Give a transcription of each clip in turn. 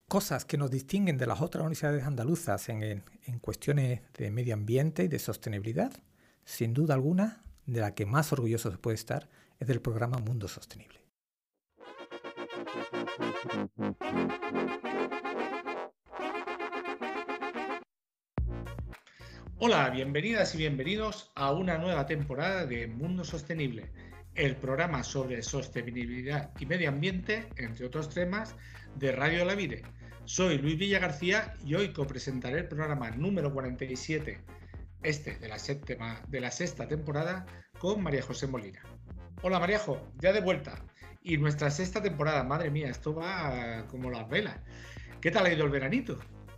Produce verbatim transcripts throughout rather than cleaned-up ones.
cosas que nos distinguen de las otras universidades andaluzas en, en, en cuestiones de medio ambiente y de sostenibilidad, sin duda alguna, de la que más orgulloso se puede estar es del programa Mundo Sostenible. Hola, bienvenidas y bienvenidos a una nueva temporada de Mundo Sostenible, el programa sobre sostenibilidad y medio ambiente, entre otros temas, de Radio La Vide. Soy Luis Villagarcía y hoy copresentaré el programa número cuarenta y siete, este de la, séptima, de la sexta temporada, con María José Molina. Hola Maríajo, ya de vuelta. Y nuestra sexta temporada, madre mía, esto va como las velas. ¿Qué tal ha ido el veranito?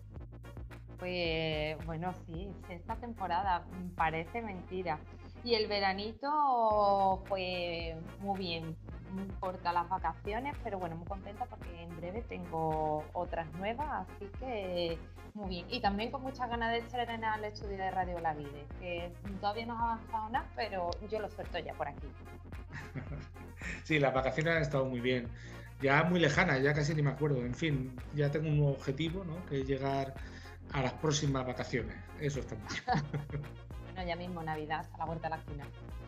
Pues bueno, sí, sexta temporada, parece mentira. Y el veranito, pues muy bien, muy corta las vacaciones, pero bueno, muy contenta porque en breve tengo otras nuevas, así que muy bien. Y también con muchas ganas de estrenar el estudio de Radio La Vide, que todavía no ha avanzado nada, pero yo lo suelto ya por aquí. Sí, las vacaciones han estado muy bien. Ya muy lejanas, ya casi ni me acuerdo. En fin, ya tengo un nuevo objetivo, ¿no? Que es llegar a las próximas vacaciones. Eso está muy bien. Bueno, ya mismo Navidad, hasta la vuelta de la esquina.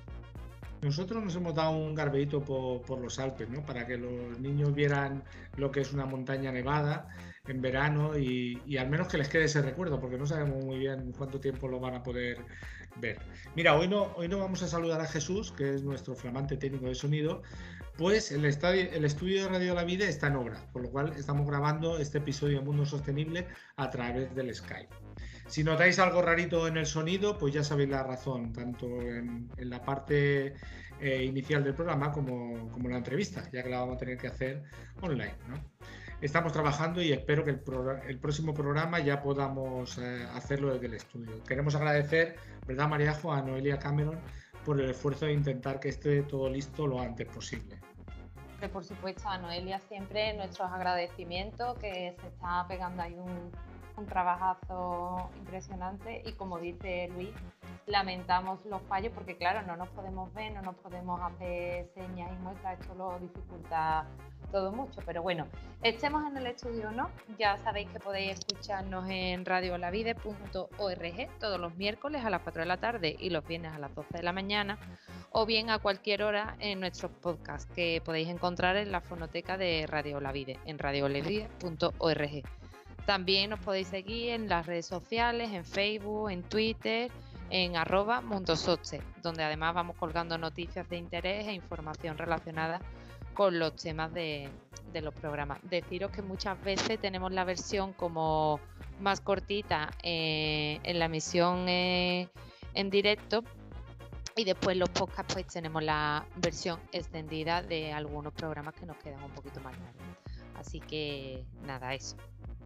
Nosotros nos hemos dado un garbeíto por, por los Alpes, ¿no? Para que los niños vieran lo que es una montaña nevada en verano y, y al menos que les quede ese recuerdo, porque no sabemos muy bien cuánto tiempo lo van a poder ver. Mira, hoy no, hoy no vamos a saludar a Jesús, que es nuestro flamante técnico de sonido, pues el, estadio, el estudio de Radio La Vida está en obra, por lo cual estamos grabando este episodio de Mundo Sostenible a través del Skype. Si notáis algo rarito en el sonido, pues ya sabéis la razón, tanto en, en la parte eh, inicial del programa como, como en la entrevista, ya que la vamos a tener que hacer online, ¿no? Estamos trabajando y espero que el, pro, el próximo programa ya podamos eh, hacerlo desde el estudio. Queremos agradecer, ¿verdad, Mariajo?, a Noelia Cameron por el esfuerzo de intentar que esté todo listo lo antes posible. Por supuesto, a Noelia siempre nuestros agradecimientos, que se está pegando ahí un, un trabajazo impresionante y como dice Luis, lamentamos los fallos porque claro, no nos podemos ver, no nos podemos hacer señas y muestras, esto lo dificulta todo mucho, pero bueno, estemos en el estudio o no, ya sabéis que podéis escucharnos en radio la vide punto org todos los miércoles a las cuatro de la tarde y los viernes a las doce de la mañana, o bien a cualquier hora en nuestros podcasts que podéis encontrar en la fonoteca de Radio La Vide, en radio la vide punto org. También nos podéis seguir en las redes sociales, en Facebook, en Twitter, en arroba mundosoche, donde además vamos colgando noticias de interés e información relacionada con los temas de, de los programas. Deciros que muchas veces tenemos la versión como más cortita eh, en la emisión eh, en directo, y después los podcasts pues tenemos la versión extendida de algunos programas que nos quedan un poquito más largos. Así que nada, eso.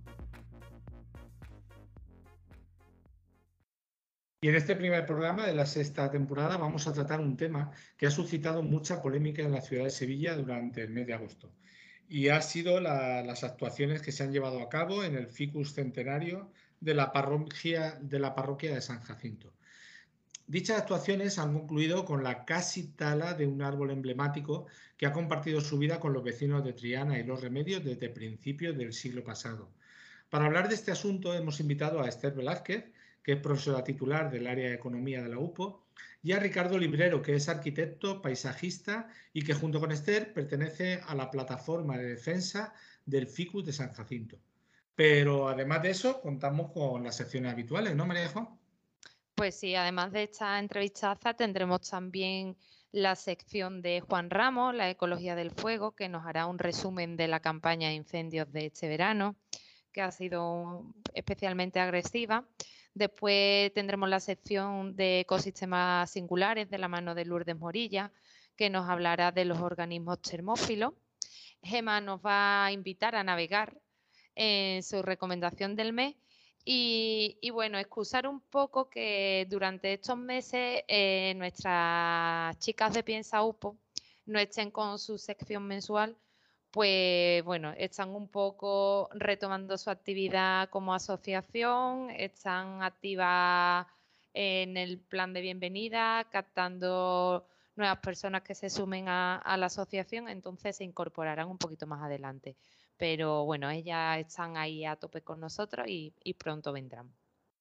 Y en este primer programa de la sexta temporada vamos a tratar un tema que ha suscitado mucha polémica en la ciudad de Sevilla durante el mes de agosto. Y ha sido la, las actuaciones que se han llevado a cabo en el ficus centenario de la parroquia de, la parroquia de San Jacinto. Dichas actuaciones han concluido con la casi tala de un árbol emblemático que ha compartido su vida con los vecinos de Triana y Los Remedios desde principios del siglo pasado. Para hablar de este asunto hemos invitado a Esther Velázquez, que es profesora titular del área de Economía de la U P O, y a Ricardo Librero, que es arquitecto, paisajista y que junto con Esther pertenece a la plataforma de defensa del ficus de San Jacinto. Pero además de eso, contamos con las secciones habituales, ¿no, Maríajo? Pues sí, además de esta entrevistaza tendremos también la sección de Juan Ramos, la ecología del fuego, que nos hará un resumen de la campaña de incendios de este verano, que ha sido especialmente agresiva. Después tendremos la sección de ecosistemas singulares de la mano de Lourdes Morilla, que nos hablará de los organismos termófilos. Gema nos va a invitar a navegar en su recomendación del mes. Y, y bueno, excusar un poco que durante estos meses eh, nuestras chicas de Piensa U P O no estén con su sección mensual, pues bueno, están un poco retomando su actividad como asociación, están activas en el plan de bienvenida, captando nuevas personas que se sumen a, a la asociación, entonces se incorporarán un poquito más adelante. pero bueno, ellas están ahí a tope con nosotros y, y pronto vendrán.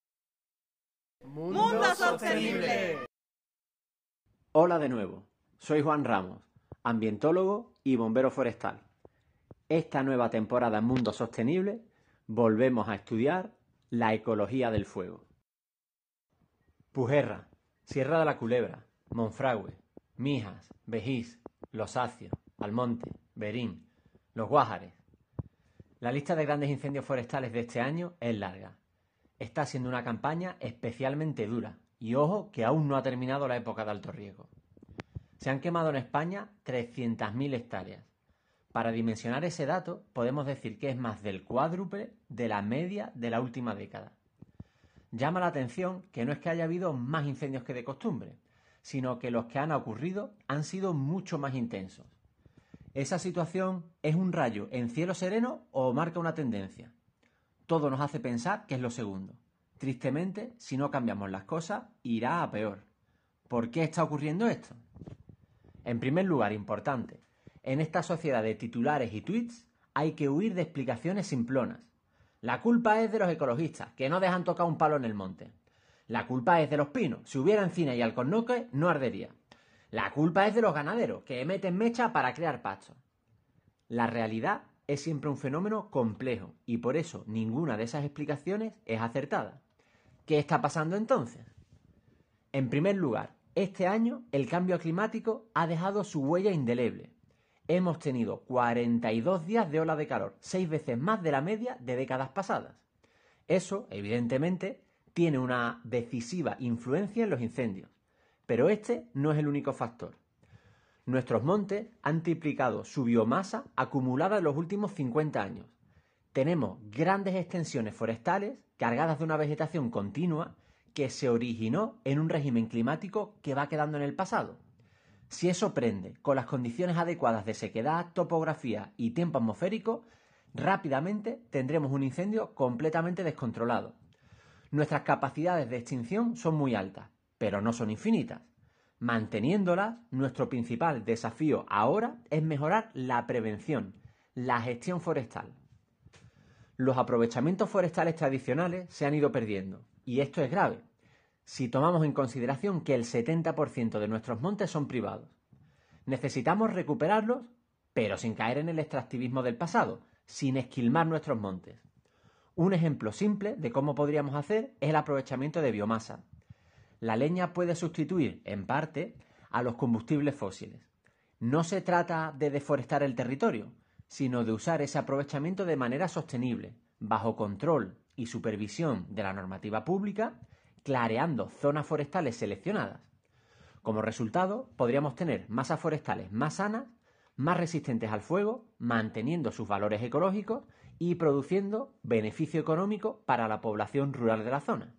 ¡Mundo Sostenible! Hola de nuevo, soy Juan Ramos, ambientólogo y bombero forestal. Esta nueva temporada en Mundo Sostenible volvemos a estudiar la ecología del fuego. Pujerra, Sierra de la Culebra, Monfragüe, Mijas, Vejís, Los Acios, Almonte, Berín, Los Guájares. La lista de grandes incendios forestales de este año es larga. Está siendo una campaña especialmente dura y ojo que aún no ha terminado la época de alto riesgo. Se han quemado en España trescientas mil hectáreas. Para dimensionar ese dato podemos decir que es más del cuádruple de la media de la última década. Llama la atención que no es que haya habido más incendios que de costumbre, sino que los que han ocurrido han sido mucho más intensos. ¿Esa situación es un rayo en cielo sereno o marca una tendencia? Todo nos hace pensar que es lo segundo. Tristemente, si no cambiamos las cosas, irá a peor. ¿Por qué está ocurriendo esto? En primer lugar, importante, en esta sociedad de titulares y tweets hay que huir de explicaciones simplonas. La culpa es de los ecologistas, que no dejan tocar un palo en el monte. La culpa es de los pinos, si hubiera encina y alcornoque no ardería. La culpa es de los ganaderos, que meten mecha para crear pasto. La realidad es siempre un fenómeno complejo y por eso ninguna de esas explicaciones es acertada. ¿Qué está pasando entonces? En primer lugar, este año el cambio climático ha dejado su huella indeleble. Hemos tenido cuarenta y dos días de ola de calor, seis veces más de la media de décadas pasadas. Eso, evidentemente, tiene una decisiva influencia en los incendios, pero este no es el único factor. Nuestros montes han triplicado su biomasa acumulada en los últimos cincuenta años. Tenemos grandes extensiones forestales cargadas de una vegetación continua que se originó en un régimen climático que va quedando en el pasado. Si eso prende con las condiciones adecuadas de sequedad, topografía y tiempo atmosférico, rápidamente tendremos un incendio completamente descontrolado. Nuestras capacidades de extinción son muy altas, pero no son infinitas. Manteniéndolas, nuestro principal desafío ahora es mejorar la prevención, la gestión forestal. Los aprovechamientos forestales tradicionales se han ido perdiendo, y esto es grave, si tomamos en consideración que el setenta por ciento de nuestros montes son privados. Necesitamos recuperarlos, pero sin caer en el extractivismo del pasado, sin esquilmar nuestros montes. Un ejemplo simple de cómo podríamos hacer es el aprovechamiento de biomasa. La leña puede sustituir, en parte, a los combustibles fósiles. No se trata de deforestar el territorio, sino de usar ese aprovechamiento de manera sostenible, bajo control y supervisión de la normativa pública, clareando zonas forestales seleccionadas. Como resultado, podríamos tener masas forestales más sanas, más resistentes al fuego, manteniendo sus valores ecológicos y produciendo beneficio económico para la población rural de la zona.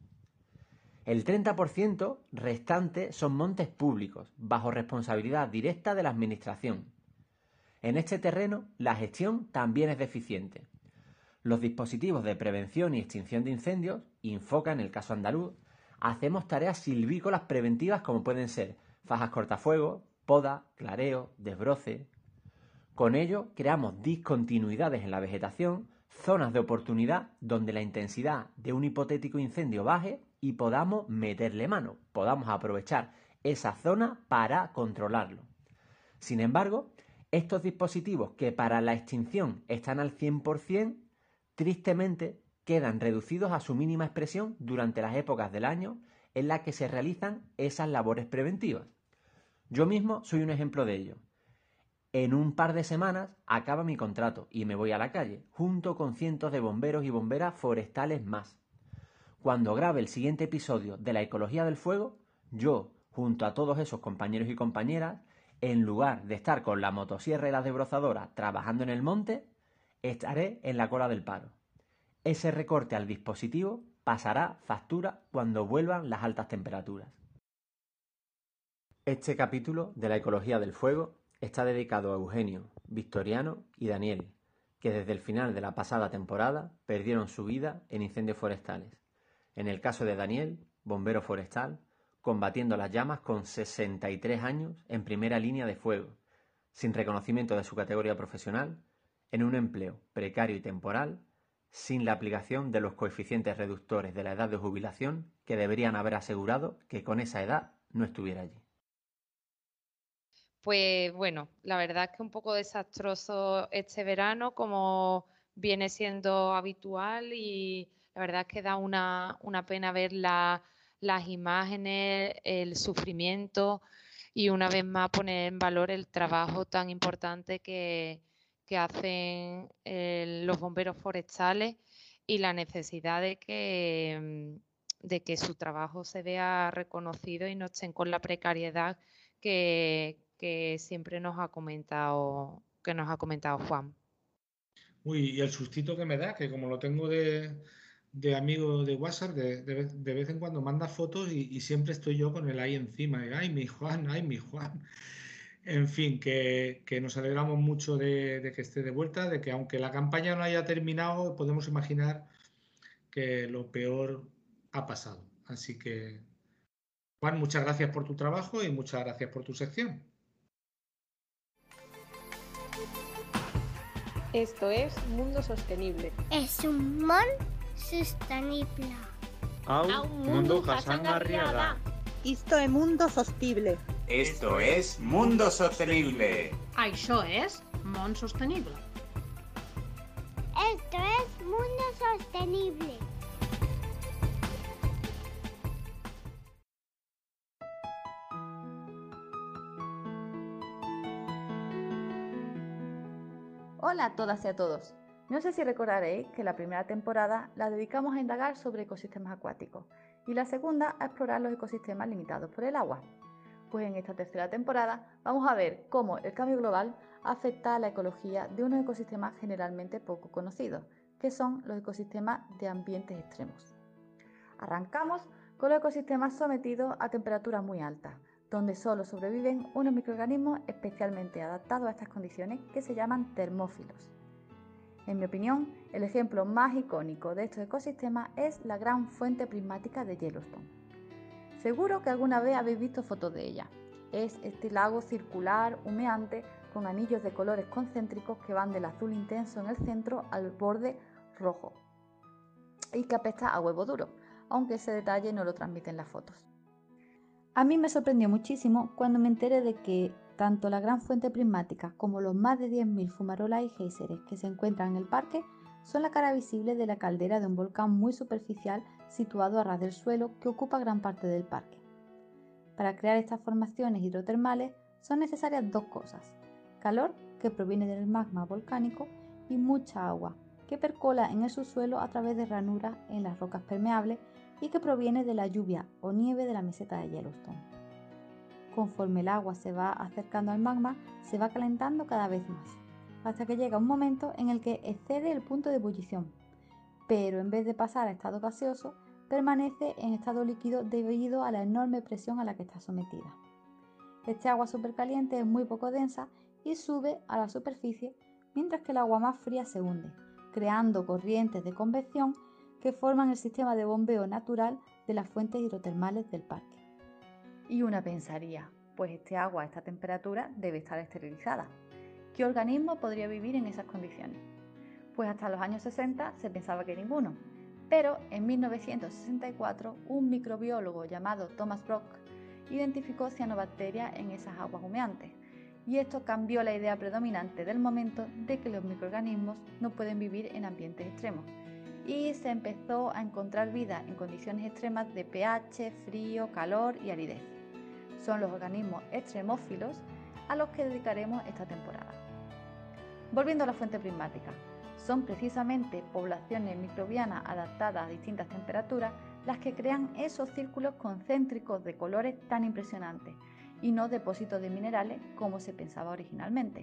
El treinta por ciento restante son montes públicos, bajo responsabilidad directa de la Administración. En este terreno, la gestión también es deficiente. Los dispositivos de prevención y extinción de incendios, Infoca en el caso andaluz, hacemos tareas silvícolas preventivas como pueden ser fajas cortafuegos, poda, clareo, desbroce. Con ello, creamos discontinuidades en la vegetación, zonas de oportunidad donde la intensidad de un hipotético incendio baje y podamos meterle mano, podamos aprovechar esa zona para controlarlo. Sin embargo, estos dispositivos que para la extinción están al cien por ciento, tristemente quedan reducidos a su mínima expresión durante las épocas del año en las que se realizan esas labores preventivas. Yo mismo soy un ejemplo de ello. En un par de semanas acaba mi contrato y me voy a la calle, junto con cientos de bomberos y bomberas forestales más. Cuando grabe el siguiente episodio de la ecología del fuego, yo, junto a todos esos compañeros y compañeras, en lugar de estar con la motosierra y la desbrozadora trabajando en el monte, estaré en la cola del paro. Ese recorte al dispositivo pasará factura cuando vuelvan las altas temperaturas. Este capítulo de la ecología del fuego está dedicado a Eugenio, Victoriano y Daniel, que desde el final de la pasada temporada perdieron su vida en incendios forestales. En el caso de Daniel, bombero forestal, combatiendo las llamas con sesenta y tres años en primera línea de fuego, sin reconocimiento de su categoría profesional, en un empleo precario y temporal, sin la aplicación de los coeficientes reductores de la edad de jubilación que deberían haber asegurado que con esa edad no estuviera allí. Pues bueno, la verdad es que un poco desastroso este verano, como viene siendo habitual, y la verdad es que da una, una pena ver la, las imágenes, el sufrimiento y una vez más poner en valor el trabajo tan importante que, que hacen eh, los bomberos forestales y la necesidad de que, de que su trabajo se vea reconocido y no estén con la precariedad que, que siempre nos ha comentado, que nos ha comentado Juan. Uy, y el sustito que me da, que como lo tengo de, de amigo de WhatsApp, de, de vez, de vez en cuando manda fotos y, y siempre estoy yo con él ahí encima. Y, ay, mi Juan, ay, mi Juan. En fin, que, que nos alegramos mucho de, de que esté de vuelta, de que aunque la campaña no haya terminado, podemos imaginar que lo peor ha pasado. Así que, Juan, muchas gracias por tu trabajo y muchas gracias por tu sección. Esto es Mundo Sostenible. Es un mundo sostenible. Au, Mundo Jasangarriaga. Esto es Mundo Sostenible. Esto es Mundo Sostenible. Això és Món Sostenible. Esto es Mundo Sostenible. Hola a todas y a todos. No sé si recordaréis que la primera temporada la dedicamos a indagar sobre ecosistemas acuáticos y la segunda a explorar los ecosistemas limitados por el agua. Pues en esta tercera temporada vamos a ver cómo el cambio global afecta a la ecología de unos ecosistemas generalmente poco conocidos, que son los ecosistemas de ambientes extremos. Arrancamos con los ecosistemas sometidos a temperaturas muy altas, donde solo sobreviven unos microorganismos especialmente adaptados a estas condiciones que se llaman termófilos. En mi opinión, el ejemplo más icónico de estos ecosistemas es la gran fuente prismática de Yellowstone. Seguro que alguna vez habéis visto fotos de ella. Es este lago circular, humeante, con anillos de colores concéntricos que van del azul intenso en el centro al borde rojo y que apesta a huevo duro, aunque ese detalle no lo transmiten las fotos. A mí me sorprendió muchísimo cuando me enteré de que tanto la gran fuente prismática como los más de diez mil fumarolas y géiseres que se encuentran en el parque son la cara visible de la caldera de un volcán muy superficial situado a ras del suelo que ocupa gran parte del parque. Para crear estas formaciones hidrotermales son necesarias dos cosas: calor, que proviene del magma volcánico, y mucha agua, que percola en el subsuelo a través de ranuras en las rocas permeables y que proviene de la lluvia o nieve de la meseta de Yellowstone. Conforme el agua se va acercando al magma, se va calentando cada vez más, hasta que llega un momento en el que excede el punto de ebullición, pero en vez de pasar a estado gaseoso, permanece en estado líquido debido a la enorme presión a la que está sometida. Este agua supercaliente es muy poco densa y sube a la superficie, mientras que el agua más fría se hunde, creando corrientes de convección que forman el sistema de bombeo natural de las fuentes hidrotermales del parque. Y una pensaría, pues este agua a esta temperatura debe estar esterilizada. ¿Qué organismo podría vivir en esas condiciones? Pues hasta los años sesenta se pensaba que ninguno, pero en mil novecientos sesenta y cuatro un microbiólogo llamado Thomas Brock identificó cianobacterias en esas aguas humeantes, y esto cambió la idea predominante del momento de que los microorganismos no pueden vivir en ambientes extremos, y se empezó a encontrar vida en condiciones extremas de pH, frío, calor y aridez. Son los organismos extremófilos a los que dedicaremos esta temporada. Volviendo a la fuente prismática, son precisamente poblaciones microbianas adaptadas a distintas temperaturas las que crean esos círculos concéntricos de colores tan impresionantes y no depósitos de minerales como se pensaba originalmente.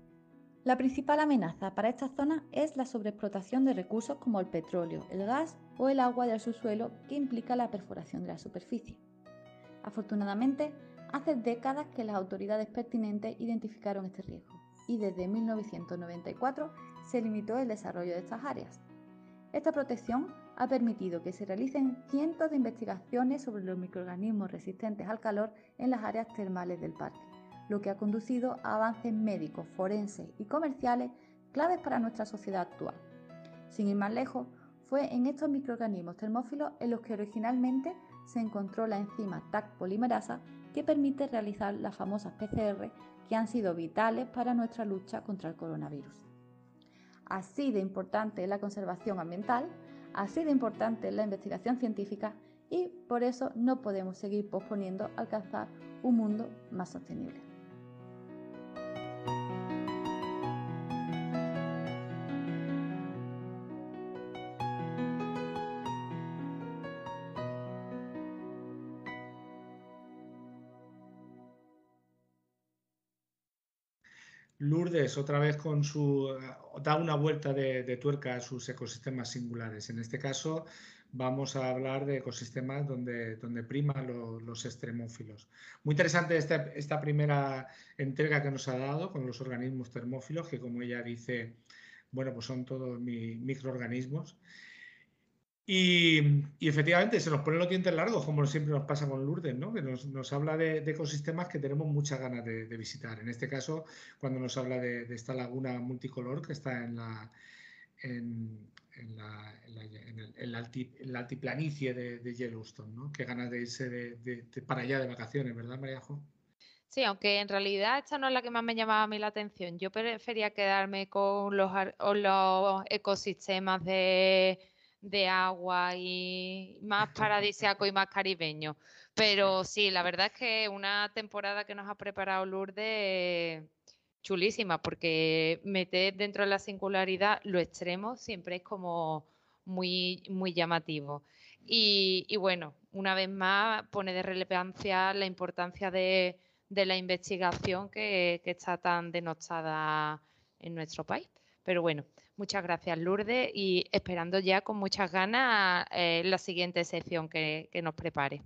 La principal amenaza para esta zona es la sobreexplotación de recursos como el petróleo, el gas o el agua del subsuelo, que implica la perforación de la superficie. Afortunadamente, hace décadas que las autoridades pertinentes identificaron este riesgo y desde mil novecientos noventa y cuatro se limitó el desarrollo de estas áreas. Esta protección ha permitido que se realicen cientos de investigaciones sobre los microorganismos resistentes al calor en las áreas termales del parque, lo que ha conducido a avances médicos, forenses y comerciales claves para nuestra sociedad actual. Sin ir más lejos, fue en estos microorganismos termófilos en los que originalmente se encontró la enzima T A C polimerasa que permite realizar las famosas P C R que han sido vitales para nuestra lucha contra el coronavirus. Así de importante es la conservación ambiental, así de importante es la investigación científica y por eso no podemos seguir posponiendo alcanzar un mundo más sostenible. Lourdes, otra vez con su, da una vuelta de, de tuerca a sus ecosistemas singulares. En este caso vamos a hablar de ecosistemas donde, donde priman lo, los extremófilos. Muy interesante esta, esta primera entrega que nos ha dado con los organismos termófilos, que como ella dice, bueno, pues son todos mi, microorganismos. Y, y efectivamente se nos ponen los dientes largos, como siempre nos pasa con Lourdes, ¿no? Que nos, nos habla de, de ecosistemas que tenemos muchas ganas de, de visitar. En este caso, cuando nos habla de, de esta laguna multicolor que está en la, en, en la, en la, en el, en la, alti, en la altiplanicie de, de Yellowstone, ¿no? Qué ganas de irse de, de, de para allá de vacaciones, ¿verdad, Mariajo? Sí, aunque en realidad esta no es la que más me llamaba a mí la atención. Yo prefería quedarme con los, los ecosistemas de... de agua y más paradisíaco y más caribeño. Pero sí, la verdad es que una temporada que nos ha preparado Lourdes chulísima, porque meter dentro de la singularidad lo extremo siempre es como muy, muy llamativo. Y, y bueno, una vez más pone de relevancia la importancia de, de la investigación que, que está tan denostada en nuestro país. Pero bueno, muchas gracias, Lourdes, y esperando ya con muchas ganas eh, la siguiente sección que, que nos prepare.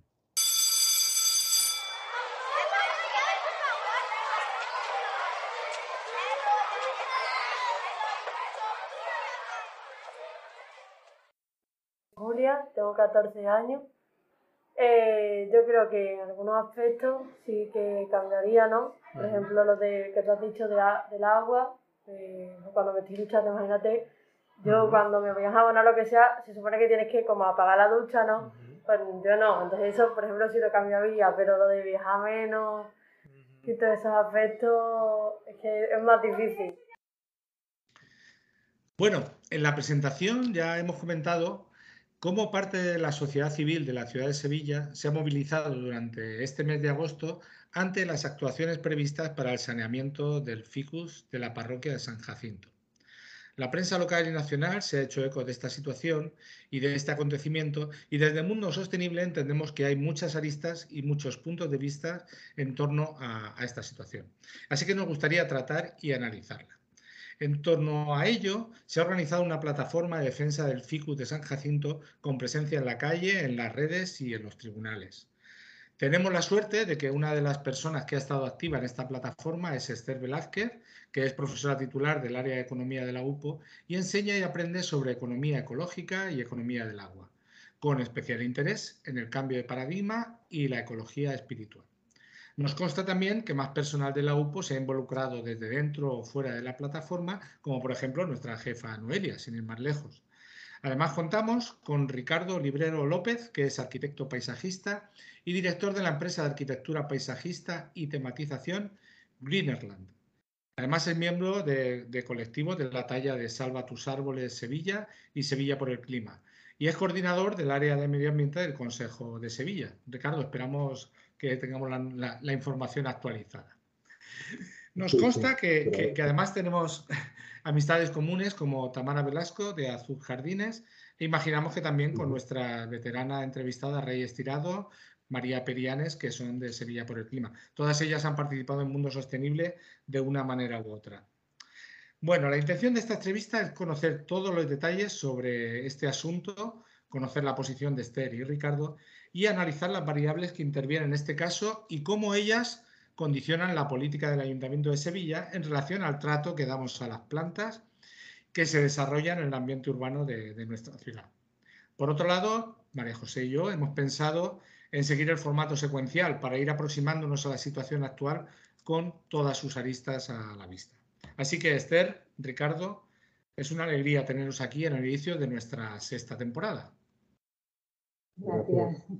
Julia, tengo catorce años. Eh, yo creo que en algunos aspectos sí que cambiaría, ¿no? Por ejemplo, lo de, que tú has dicho de, del agua. Eh, cuando me estoy duchando, imagínate, yo uh-huh. cuando me voy a jabonar lo que sea, se supone que tienes que como apagar la ducha, ¿no? Uh-huh. Pues yo no, entonces eso, por ejemplo, sí lo cambiaría, pero lo de viajar menos uh-huh. y todos esos aspectos es que es más difícil. Bueno, en la presentación ya hemos comentado cómo parte de la sociedad civil de la ciudad de Sevilla se ha movilizado durante este mes de agosto ante las actuaciones previstas para el saneamiento del ficus de la parroquia de San Jacinto. La prensa local y nacional se ha hecho eco de esta situación y de este acontecimiento, y desde Mundo Sostenible entendemos que hay muchas aristas y muchos puntos de vista en torno a, a esta situación. Así que nos gustaría tratar y analizarla. En torno a ello, se ha organizado una plataforma de defensa del ficus de San Jacinto con presencia en la calle, en las redes y en los tribunales. Tenemos la suerte de que una de las personas que ha estado activa en esta plataforma es Esther Velázquez, que es profesora titular del área de Economía de la U P O y enseña y aprende sobre economía ecológica y economía del agua, con especial interés en el cambio de paradigma y la ecología espiritual. Nos consta también que más personal de la U P O se ha involucrado desde dentro o fuera de la plataforma, como por ejemplo nuestra jefa Noelia, sin ir más lejos. Además contamos con Ricardo Librero López, que es arquitecto paisajista y director de la empresa de arquitectura paisajista y tematización Greenerland. Además es miembro de, de colectivos de la talla de Salva tus Árboles Sevilla y Sevilla por el Clima, y es coordinador del área de medio ambiente del Consejo de Sevilla. Ricardo, esperamos que tengamos la, la, la información actualizada. Nos consta que, que, que además tenemos amistades comunes como Tamara Velasco de Azul Jardines e imaginamos que también con nuestra veterana entrevistada Reyes Tirado, María Perianes, que son de Sevilla por el Clima. Todas ellas han participado en Mundo Sostenible de una manera u otra. Bueno, la intención de esta entrevista es conocer todos los detalles sobre este asunto, conocer la posición de Esther y Ricardo y analizar las variables que intervienen en este caso y cómo ellas condicionan la política del Ayuntamiento de Sevilla en relación al trato que damos a las plantas que se desarrollan en el ambiente urbano de, de nuestra ciudad. Por otro lado, María José y yo hemos pensado en seguir el formato secuencial para ir aproximándonos a la situación actual con todas sus aristas a la vista. Así que Esther, Ricardo, es una alegría teneros aquí en el inicio de nuestra sexta temporada. Gracias.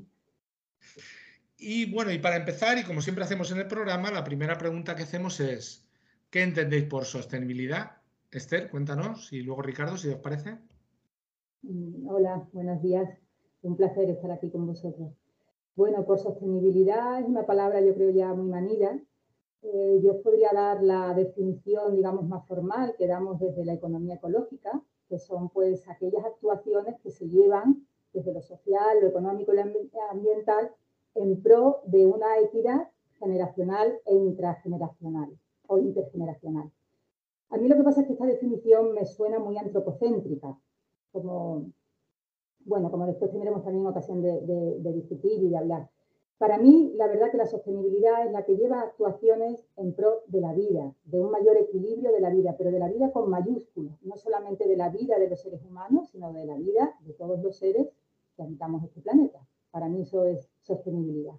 Y bueno, y para empezar, y como siempre hacemos en el programa, la primera pregunta que hacemos es, ¿qué entendéis por sostenibilidad? Esther, cuéntanos, y luego Ricardo, si os parece. Hola, buenos días. Un placer estar aquí con vosotros. Bueno, por sostenibilidad es una palabra, yo creo, ya muy manida. Eh, yo os podría dar la definición, digamos, más formal que damos desde la economía ecológica, que son pues aquellas actuaciones que se llevan desde lo social, lo económico y lo ambiental en pro de una equidad generacional e intrageneracional o intergeneracional. A mí lo que pasa es que esta definición me suena muy antropocéntrica, como, bueno, como después tendremos también ocasión de, de, de discutir y de hablar. Para mí, la verdad que la sostenibilidad es la que lleva actuaciones en pro de la vida, de un mayor equilibrio de la vida, pero de la vida con mayúsculas, no solamente de la vida de los seres humanos, sino de la vida de todos los seres que habitamos este planeta. Para mí eso es sostenibilidad.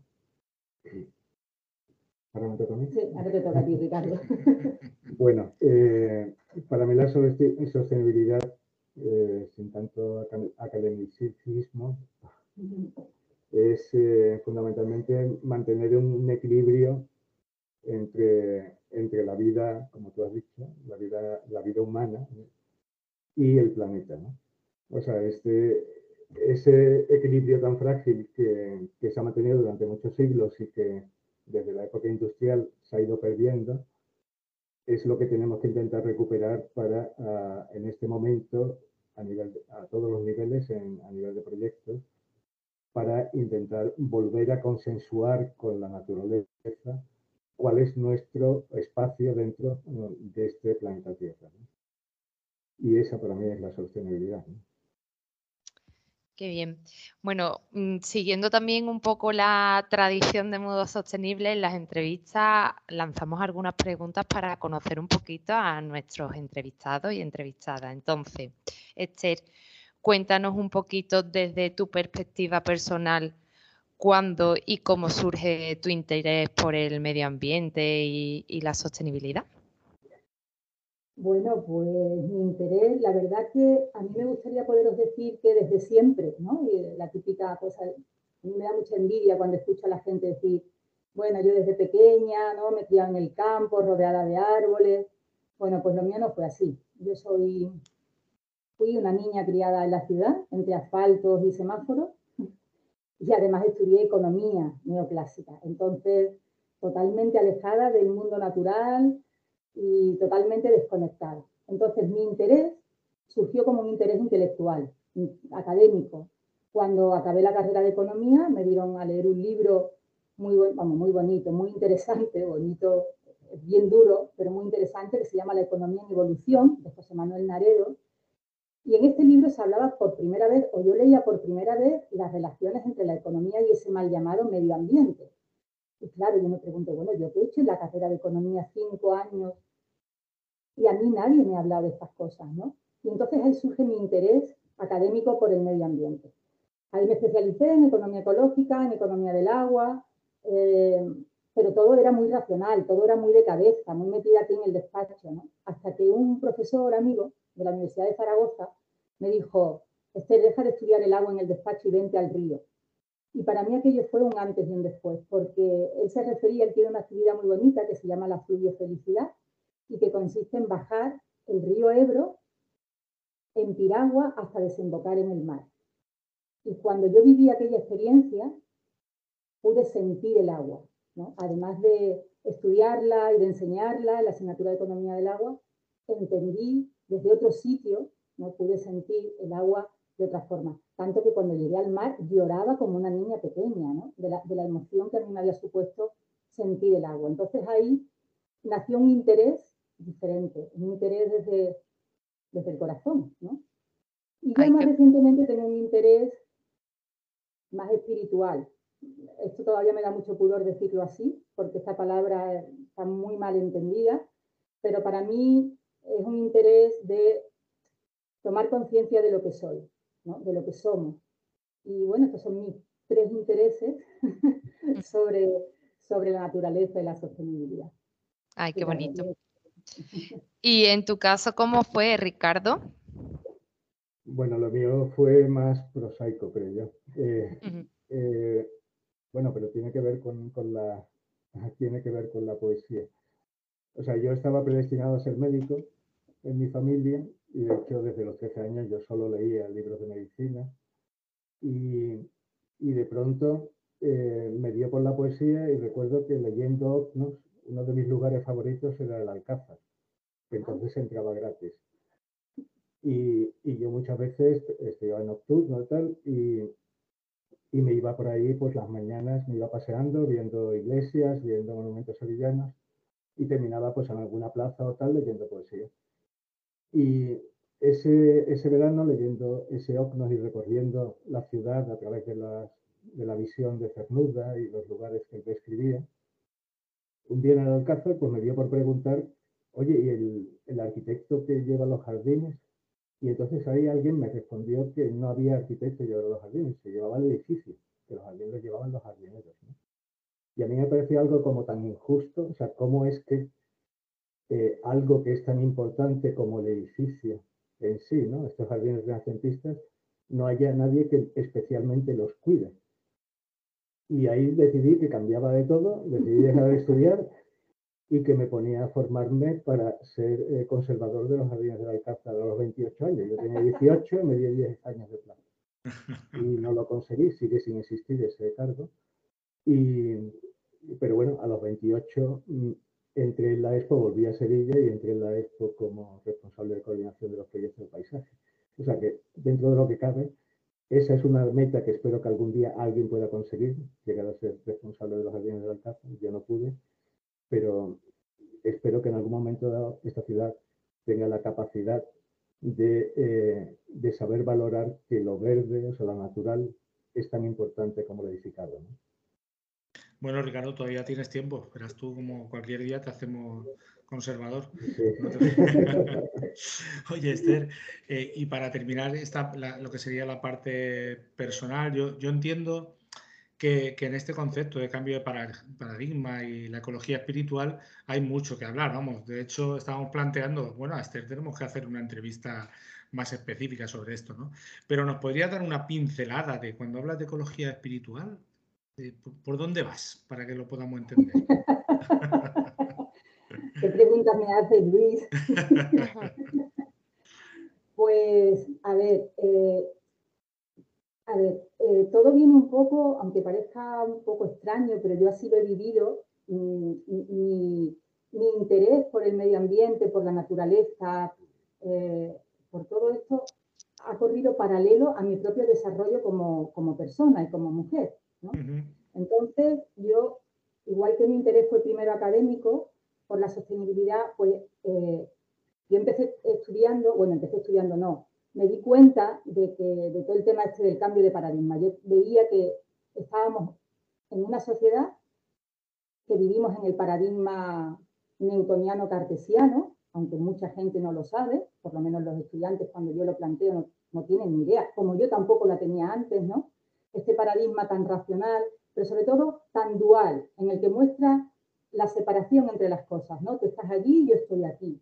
¿Ahora me toca a mí? Sí, ahora te toca a ti, Ricardo. Bueno, eh, para mí la sostenibilidad, eh, sin tanto academicismo, es eh, fundamentalmente mantener un equilibrio entre, entre la vida, como tú has dicho, la vida, la vida humana, ¿no?, y el planeta, ¿no? O sea, este, ese equilibrio tan frágil que, que se ha mantenido durante muchos siglos y que desde la época industrial se ha ido perdiendo, es lo que tenemos que intentar recuperar para, uh, en este momento, a, nivel, a todos los niveles, en, a nivel de proyectos, para intentar volver a consensuar con la naturaleza cuál es nuestro espacio dentro de este planeta Tierra, ¿no? Y esa para mí es la sostenibilidad, ¿no? Qué bien. Bueno, siguiendo también un poco la tradición de Mundo Sostenible, en las entrevistas lanzamos algunas preguntas para conocer un poquito a nuestros entrevistados y entrevistadas. Entonces, Esther, cuéntanos un poquito desde tu perspectiva personal, cuándo y cómo surge tu interés por el medio ambiente y, y la sostenibilidad. Bueno, pues mi interés, la verdad que a mí me gustaría poderos decir que desde siempre, ¿no? Y la típica cosa, a mí me da mucha envidia cuando escucho a la gente decir, bueno, yo desde pequeña, ¿no?, me he criado en el campo, rodeada de árboles. Bueno, pues lo mío no fue así. Yo soy, fui una niña criada en la ciudad, entre asfaltos y semáforos, y además estudié economía neoclásica. Entonces, totalmente alejada del mundo natural y totalmente desconectada. Entonces, mi interés surgió como un interés intelectual, académico. Cuando acabé la carrera de economía, me dieron a leer un libro muy, vamos, muy bonito, muy interesante, bonito, bien duro, pero muy interesante, que se llama La economía en evolución, de José Manuel Naredo. Y en este libro se hablaba por primera vez, o yo leía por primera vez, las relaciones entre la economía y ese mal llamado medio ambiente. Y claro, yo me pregunto, bueno, yo que he hecho en la carrera de economía cinco años y a mí nadie me ha hablado de estas cosas, ¿no? Y entonces ahí surge mi interés académico por el medio ambiente. Ahí me especialicé en economía ecológica, en economía del agua, eh, pero todo era muy racional, todo era muy de cabeza, muy metida aquí en el despacho, ¿no? Hasta que un profesor amigo de la Universidad de Zaragoza me dijo, Esther, deja de estudiar el agua en el despacho y vente al río. Y para mí aquello fue un antes y un después, porque él se refería, él tiene una actividad muy bonita que se llama la fluviofelicidad y que consiste en bajar el río Ebro en piragua hasta desembocar en el mar. Y cuando yo viví aquella experiencia, pude sentir el agua, ¿no? Además de estudiarla y de enseñarla en la asignatura de Economía del Agua, entendí desde otro sitio, ¿no?, pude sentir el agua de otra forma. Tanto que cuando llegué al mar lloraba como una niña pequeña, ¿no?, de la, de la emoción que a mí me había supuesto sentir el agua. Entonces ahí nació un interés diferente, un interés desde, desde el corazón, ¿no? Y ya Ay, más que... recientemente tengo un interés más espiritual. Esto todavía me da mucho pudor decirlo así, porque esta palabra está muy mal entendida, pero para mí es un interés de tomar conciencia de lo que soy, ¿no?, de lo que somos. Y bueno, estos son mis tres intereses sobre, sobre la naturaleza y la sostenibilidad. Ay, qué bonito. Y en tu caso, ¿cómo fue, Ricardo? Bueno, lo mío fue más prosaico, creo yo. Eh, Ujú. eh, bueno, pero tiene que ver con, con la, tiene que ver con la poesía. O sea, yo estaba predestinado a ser médico en mi familia y de hecho desde los trece años yo solo leía libros de medicina y, y de pronto eh, me dio por la poesía y recuerdo que leyendo Ocnos, uno de mis lugares favoritos era el Alcázar, que entonces entraba gratis. Y, y yo muchas veces estudiaba nocturno y tal, y, y me iba por ahí, pues las mañanas me iba paseando, viendo iglesias, viendo monumentos sevillanos, y terminaba pues en alguna plaza o tal leyendo poesía. Y ese, ese verano, leyendo ese Ocnos y recorriendo la ciudad a través de, las, de la visión de Cernuda y los lugares que él describía, un día en el Alcázar pues me dio por preguntar, oye, ¿y el, el arquitecto que lleva los jardines? Y entonces ahí alguien me respondió que no había arquitecto que llevara los jardines, se llevaba el edificio, que los jardines los llevaban los jardineros, ¿no? Y a mí me pareció algo como tan injusto, o sea, cómo es que eh, algo que es tan importante como el edificio en sí, ¿no? Estos jardines renacentistas, no haya nadie que especialmente los cuide. Y ahí decidí que cambiaba de todo, decidí dejar de estudiar y que me ponía a formarme para ser eh, conservador de los jardines del Alcázar a los veintiocho años. Yo tenía dieciocho y me di diez años de plazo. Y no lo conseguí, sigue sin existir ese cargo. Y, pero bueno, a los veintiocho entré en la Expo, volví a Sevilla y entré en la Expo como responsable de coordinación de los proyectos del paisaje. O sea que dentro de lo que cabe, esa es una meta que espero que algún día alguien pueda conseguir, llegar a ser responsable de los jardines del Alcázar. Yo no pude, pero espero que en algún momento dado esta ciudad tenga la capacidad de, eh, de saber valorar que lo verde, o sea, lo natural, es tan importante como lo edificado, ¿no? Bueno, Ricardo, todavía tienes tiempo. Verás tú como cualquier día te hacemos conservador. Sí. ¿No te... Oye, Esther, eh, y para terminar esta, la, lo que sería la parte personal, yo, yo entiendo que, que en este concepto de cambio de paradigma y la ecología espiritual hay mucho que hablar, vamos. De hecho, estábamos planteando, bueno, a Esther tenemos que hacer una entrevista más específica sobre esto, ¿no? Pero ¿nos podría dar una pincelada de cuando hablas de ecología espiritual? ¿Por, ¿Por dónde vas? Para que lo podamos entender. ¿Qué preguntas me hace Luis? Pues, a ver, eh, a ver, eh, todo viene un poco, aunque parezca un poco extraño, pero yo así lo he vivido, mi, mi, mi interés por el medio ambiente, por la naturaleza, eh, por todo esto, ha corrido paralelo a mi propio desarrollo como, como persona y como mujer, ¿no? Uh-huh. Entonces, yo, igual que mi interés fue primero académico, por la sostenibilidad, pues eh, yo empecé estudiando, bueno, empecé estudiando no, me di cuenta de que de todo el tema este del cambio de paradigma. Yo veía que estábamos en una sociedad que vivimos en el paradigma newtoniano cartesiano, aunque mucha gente no lo sabe, por lo menos los estudiantes cuando yo lo planteo no, no tienen ni idea, como yo tampoco la tenía antes, ¿no? Este paradigma tan racional, pero sobre todo tan dual, en el que muestra la separación entre las cosas, ¿no? Tú estás allí y yo estoy aquí.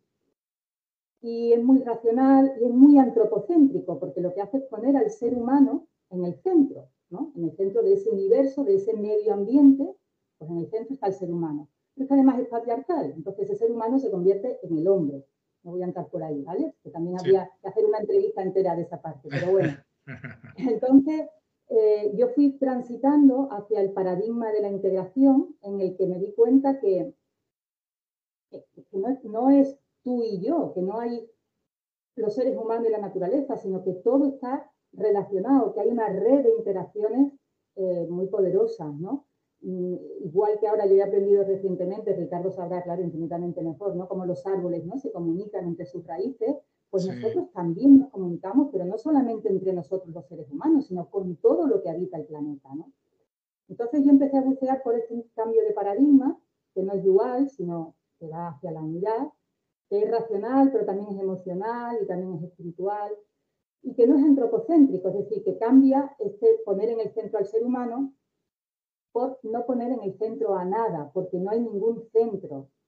Y es muy racional y es muy antropocéntrico, porque lo que hace es poner al ser humano en el centro, ¿no? En el centro de ese universo, de ese medio ambiente, pues en el centro está el ser humano. Pero es que además es patriarcal, entonces ese ser humano se convierte en el hombre. No voy a entrar por ahí, ¿vale? Que también sí. Habría que hacer una entrevista entera de esa parte, pero bueno. Entonces, eh, yo fui transitando hacia el paradigma de la integración, en el que me di cuenta que, que no, es, no es tú y yo, que no hay los seres humanos y la naturaleza, sino que todo está relacionado, que hay una red de interacciones eh, muy poderosas, ¿no? Y, igual que ahora yo he aprendido recientemente, Ricardo sabrá, claro, infinitamente mejor, ¿no? Como los árboles, ¿no? Se comunican entre sus raíces, pues sí. Nosotros también nos comunicamos, pero no solamente entre nosotros los seres humanos, sino con todo lo que habita el planeta, ¿no? Entonces yo empecé a bucear por este cambio de paradigma, que no es dual, sino que va hacia la unidad, que es racional, pero también es emocional y también es espiritual, y que no es antropocéntrico, es decir, que cambia este poner en el centro al ser humano por no poner en el centro a nada, porque no hay ningún centro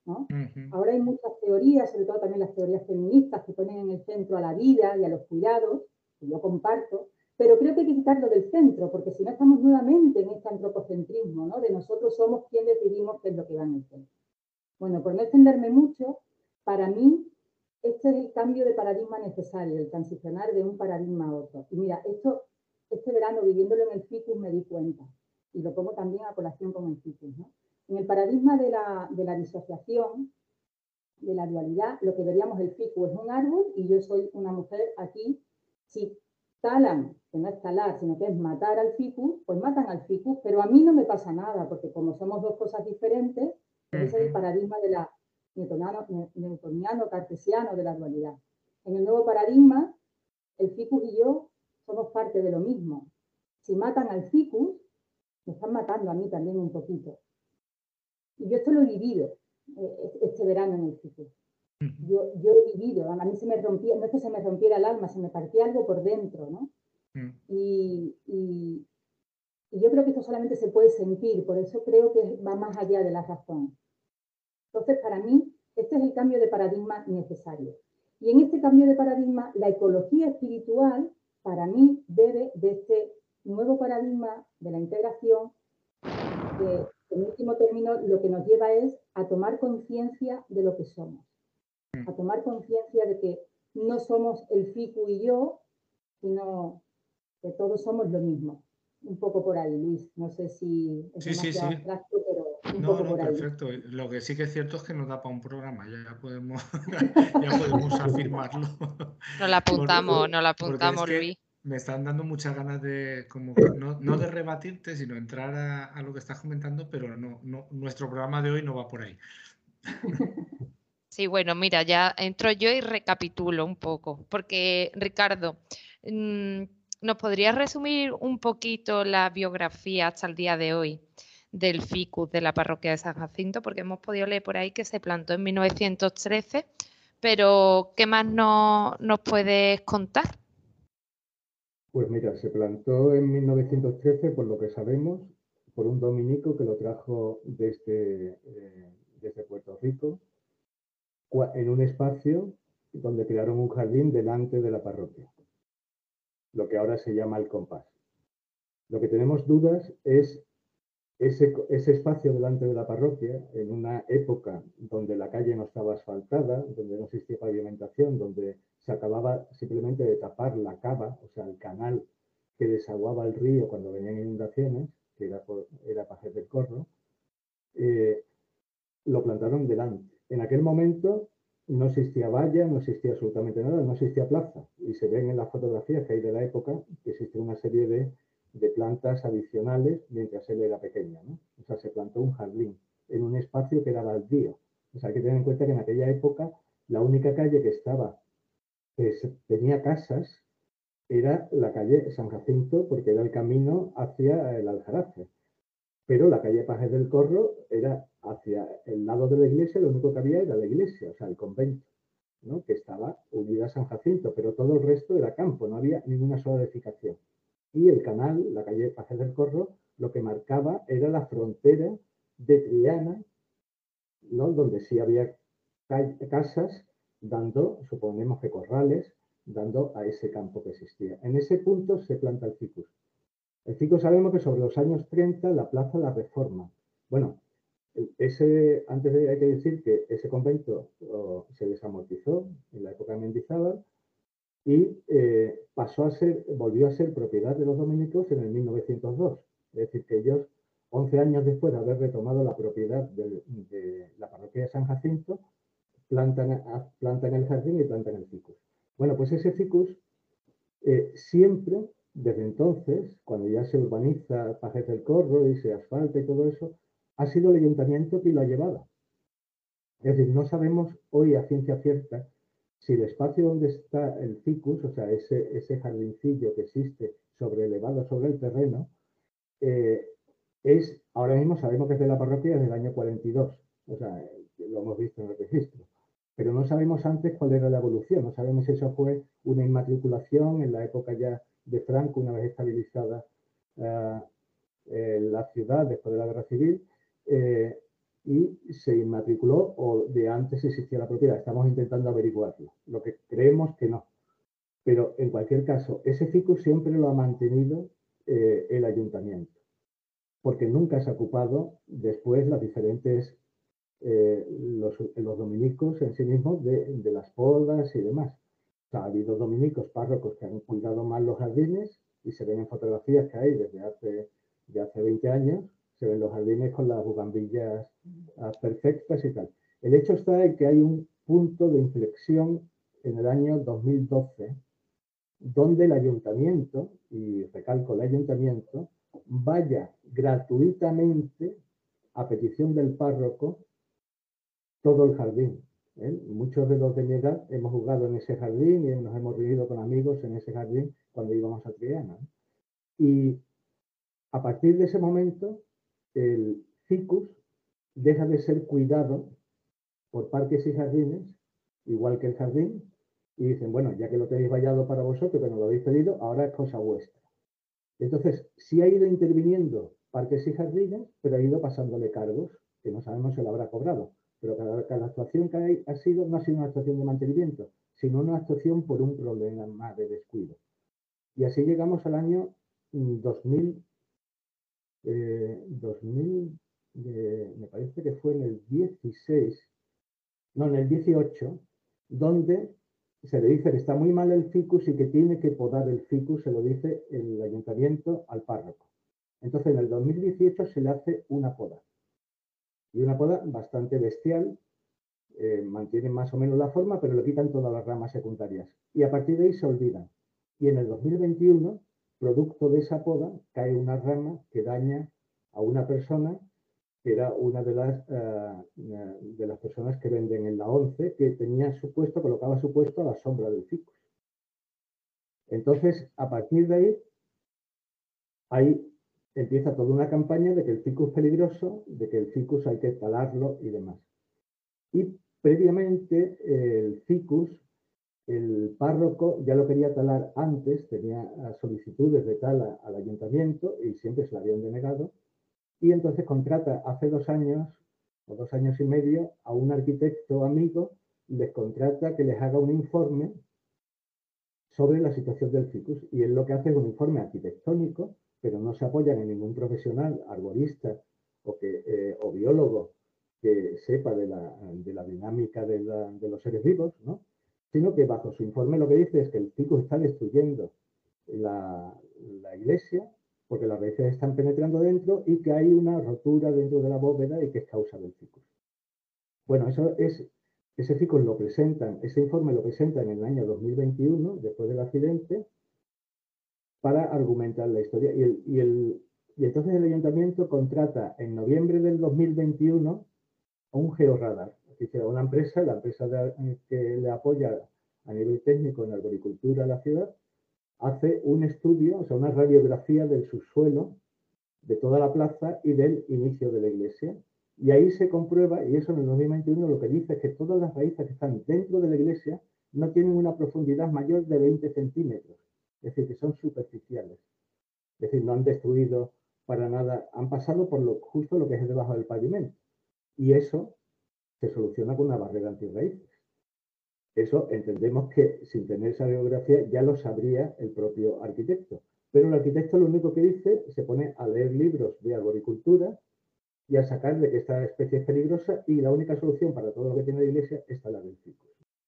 ¿no? Ujú. Ahora hay muchas teorías, sobre todo también las teorías feministas, que ponen en el centro a la vida y a los cuidados, que yo comparto, pero creo que hay que quitarlo del centro, porque si no estamos nuevamente en este antropocentrismo, ¿no? De nosotros somos quienes decidimos qué es lo que va en el centro. Bueno, por no extenderme mucho, para mí este es el cambio de paradigma necesario, el transicionar de un paradigma a otro. Y mira, esto, este verano viviéndolo en el ficus me di cuenta, y lo pongo también a colación con el ficus, ¿no? En el paradigma de la, de la disociación, de la dualidad, lo que veríamos el ficus es un árbol y yo soy una mujer aquí. Si talan, que no es talar, sino que es matar al ficus, pues matan al ficus, pero a mí no me pasa nada, porque como somos dos cosas diferentes, pues ese es el paradigma de la newtoniano, newtoniano, cartesiano de la dualidad. En el nuevo paradigma, el ficus y yo somos parte de lo mismo. Si matan al ficus, me están matando a mí también un poquito. Y yo esto lo he vivido eh, este verano en el ficus. Yo, yo he vivido, a mí se me rompía, no es que se me rompiera el alma, se me partía algo por dentro, ¿no? Mm. Y, y, y yo creo que esto solamente se puede sentir, por eso creo que va más allá de la razón. Entonces, para mí, este es el cambio de paradigma necesario. Y en este cambio de paradigma, la ecología espiritual, para mí, debe de este nuevo paradigma de la integración, que en último término lo que nos lleva es a tomar conciencia de lo que somos. A tomar conciencia de que no somos el ficus y yo, sino que todos somos lo mismo. Un poco por ahí, Luis. No sé si es Sí, demasiado sí, sí. abstracto, pero un No, poco no, por ahí. perfecto. Lo que sí que es cierto es que nos da para un programa, ya podemos, ya podemos afirmarlo. Nos la apuntamos, Por- nos la porque es apuntamos, que Luis. me están dando muchas ganas de, como que no, no de rebatirte, sino entrar a, a lo que estás comentando, pero no, no, nuestro programa de hoy no va por ahí. Sí, bueno, mira, ya entro yo y recapitulo un poco, porque Ricardo, mmm, ¿nos podrías resumir un poquito la biografía hasta el día de hoy del ficus de la parroquia de San Jacinto? Porque hemos podido leer por ahí que se plantó en mil novecientos trece, pero ¿qué más no, nos puedes contar? Pues mira, se plantó en mil novecientos trece, por lo que sabemos, por un dominico que lo trajo desde, eh, desde Puerto Rico, en un espacio donde crearon un jardín delante de la parroquia, lo que ahora se llama el compás. Lo que tenemos dudas es ese, ese espacio delante de la parroquia, en una época donde la calle no estaba asfaltada, donde no existía pavimentación, donde se acababa simplemente de tapar la cava, o sea, el canal que desaguaba el río cuando venían inundaciones, que era, por, era Pajes del Corro, eh, lo plantaron delante. En aquel momento no existía valla, no existía absolutamente nada, no existía plaza. Y se ven en las fotografías que hay de la época que existe una serie de, de plantas adicionales mientras él era pequeño, ¿no? O sea, se plantó un jardín en un espacio que era baldío. O sea, hay que tener en cuenta que en aquella época la única calle que estaba, que tenía casas, era la calle San Jacinto, porque era el camino hacia el Aljarafe. Pero la calle Pajes del Corro era hacia el lado de la iglesia, lo único que había era la iglesia, o sea, el convento, ¿no? Que estaba unida a San Jacinto, pero todo el resto era campo, no había ninguna sola edificación. Y el canal, la calle Pajes del Corro, lo que marcaba era la frontera de Triana, ¿no? Donde sí había casas dando, suponemos que corrales, dando a ese campo que existía. En ese punto se planta el ficus. El ficus sabemos que sobre los años treinta la plaza la reforma. Bueno, ese, antes de, hay que decir que ese convento oh, se desamortizó en la época de Mendizábal y eh, pasó a ser, volvió a ser propiedad de los dominicos en el mil novecientos dos. Es decir, que ellos, once años después de haber retomado la propiedad de, de la parroquia de San Jacinto, plantan, plantan el jardín y plantan el ficus. Bueno, pues ese ficus eh, siempre, desde entonces, cuando ya se urbaniza Pajes del Corro y se asfalta y todo eso, ha sido el ayuntamiento que lo ha llevado. Es decir, no sabemos hoy a ciencia cierta si el espacio donde está el ficus, o sea, ese, ese jardincillo que existe sobre elevado sobre el terreno, eh, es, ahora mismo sabemos que es de la parroquia desde el año cuarenta y dos, o sea, lo hemos visto en el registro, pero no sabemos antes cuál era la evolución, no sabemos si eso fue una inmatriculación en la época ya de Franco, una vez estabilizada uh, eh, la ciudad después de la guerra civil, eh, y se inmatriculó o de antes existía la propiedad. Estamos intentando averiguarlo, lo que creemos que no. Pero en cualquier caso, ese ficus siempre lo ha mantenido eh, el ayuntamiento, porque nunca se ha ocupado después las diferentes, eh, los, los dominicos en sí mismos de, de las podas y demás. O sea, ha habido dominicos, párrocos que han cuidado más los jardines y se ven en fotografías que hay desde hace, de hace veinte años, se ven los jardines con las bugambillas uh, perfectas y tal. El hecho está en que hay un punto de inflexión en el año dos mil doce, donde el ayuntamiento, y recalco el ayuntamiento, vaya gratuitamente, a petición del párroco, todo el jardín. ¿eh? Muchos de los de mi edad hemos jugado en ese jardín y nos hemos reunido con amigos en ese jardín cuando íbamos a Triana. Y a partir de ese momento, el ficus deja de ser cuidado por parques y jardines, igual que el jardín, y dicen, bueno, ya que lo tenéis vallado para vosotros, que nos lo habéis pedido, ahora es cosa vuestra. Entonces, sí ha ido interviniendo parques y jardines, pero ha ido pasándole cargos, que no sabemos si lo habrá cobrado. Pero cada, cada actuación que hay, ha sido, no ha sido una actuación de mantenimiento, sino una actuación por un problema más de descuido. Y así llegamos al año dos mil, eh, dos mil eh, me parece que fue en el dieciséis, no, en el dieciocho, donde se le dice que está muy mal el ficus y que tiene que podar el ficus, se lo dice el ayuntamiento al párroco. Entonces, en el dos mil dieciocho se le hace una poda. Y una poda bastante bestial, eh, mantiene más o menos la forma, pero le quitan todas las ramas secundarias. Y a partir de ahí se olvidan. Y en el dos mil veintiuno, producto de esa poda, cae una rama que daña a una persona, que era una de las, uh, de las personas que venden en la once, que tenía su puesto, colocaba su puesto a la sombra del ficus. Entonces, a partir de ahí, ahí empieza toda una campaña de que el ficus es peligroso, de que el ficus hay que talarlo y demás. Y previamente el ficus, el párroco ya lo quería talar antes, tenía solicitudes de tala al ayuntamiento y siempre se la habían denegado. Y entonces contrata hace dos años o dos años y medio a un arquitecto amigo, les contrata que les haga un informe sobre la situación del ficus. Y él lo que hace es un informe arquitectónico, pero no se apoyan en ningún profesional, arborista o, que, eh, o biólogo que sepa de la, de la dinámica de, la, de los seres vivos, ¿no? Sino que bajo su informe lo que dice es que el ficus está destruyendo la, la iglesia porque las raíces están penetrando dentro y que hay una rotura dentro de la bóveda y que es causa del ficus. Bueno, eso es, ese ficus lo presentan, ese informe lo presentan en el año dos mil veintiuno, después del accidente, para argumentar la historia. Y, el, y, el, y entonces el ayuntamiento contrata en noviembre del dos mil veintiuno a un georradar, es decir, a una empresa, la empresa de, que le apoya a nivel técnico en arboricultura a la ciudad, hace un estudio, o sea, una radiografía del subsuelo, de toda la plaza y del inicio de la iglesia. Y ahí se comprueba, y eso en el dos mil veintiuno lo que dice es que todas las raíces que están dentro de la iglesia no tienen una profundidad mayor de veinte centímetros. Es decir, que son superficiales. Es decir, no han destruido para nada, han pasado por lo, justo lo que es debajo del pavimento. Y eso se soluciona con una barrera antirraíces. Eso entendemos que sin tener esa biografía ya lo sabría el propio arquitecto. Pero el arquitecto lo único que dice, se pone a leer libros de arboricultura y a sacar de que esta especie es peligrosa y la única solución para todo lo que tiene la iglesia es talar el ficus.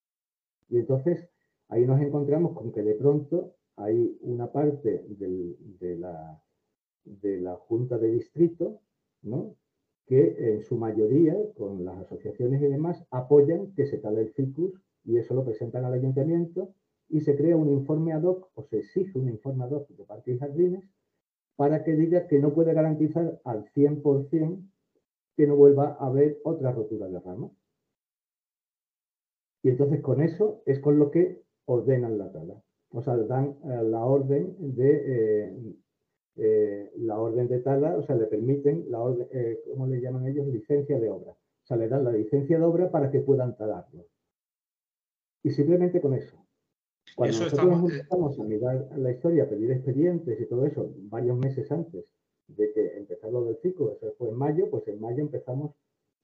Y entonces ahí nos encontramos con que de pronto hay una parte del, de, la, de la Junta de Distrito, ¿no?, que en su mayoría, con las asociaciones y demás, apoyan que se tale el ficus y eso lo presentan al ayuntamiento y se crea un informe ad hoc, o se exige un informe ad hoc de parques y jardines para que diga que no puede garantizar al cien por cien que no vuelva a haber otra rotura de ramas. Y entonces con eso es con lo que ordenan la tala. O sea, dan eh, la orden de eh, eh, la orden de tala, o sea, le permiten la orden, eh, ¿cómo le llaman ellos? Licencia de obra. O sea, le dan la licencia de obra para que puedan talarlo. Y simplemente con eso. Cuando eso nosotros estamos, empezamos a mirar la historia, a pedir expedientes y todo eso, varios meses antes de que empezara lo del ciclo, eso fue en mayo, pues en mayo empezamos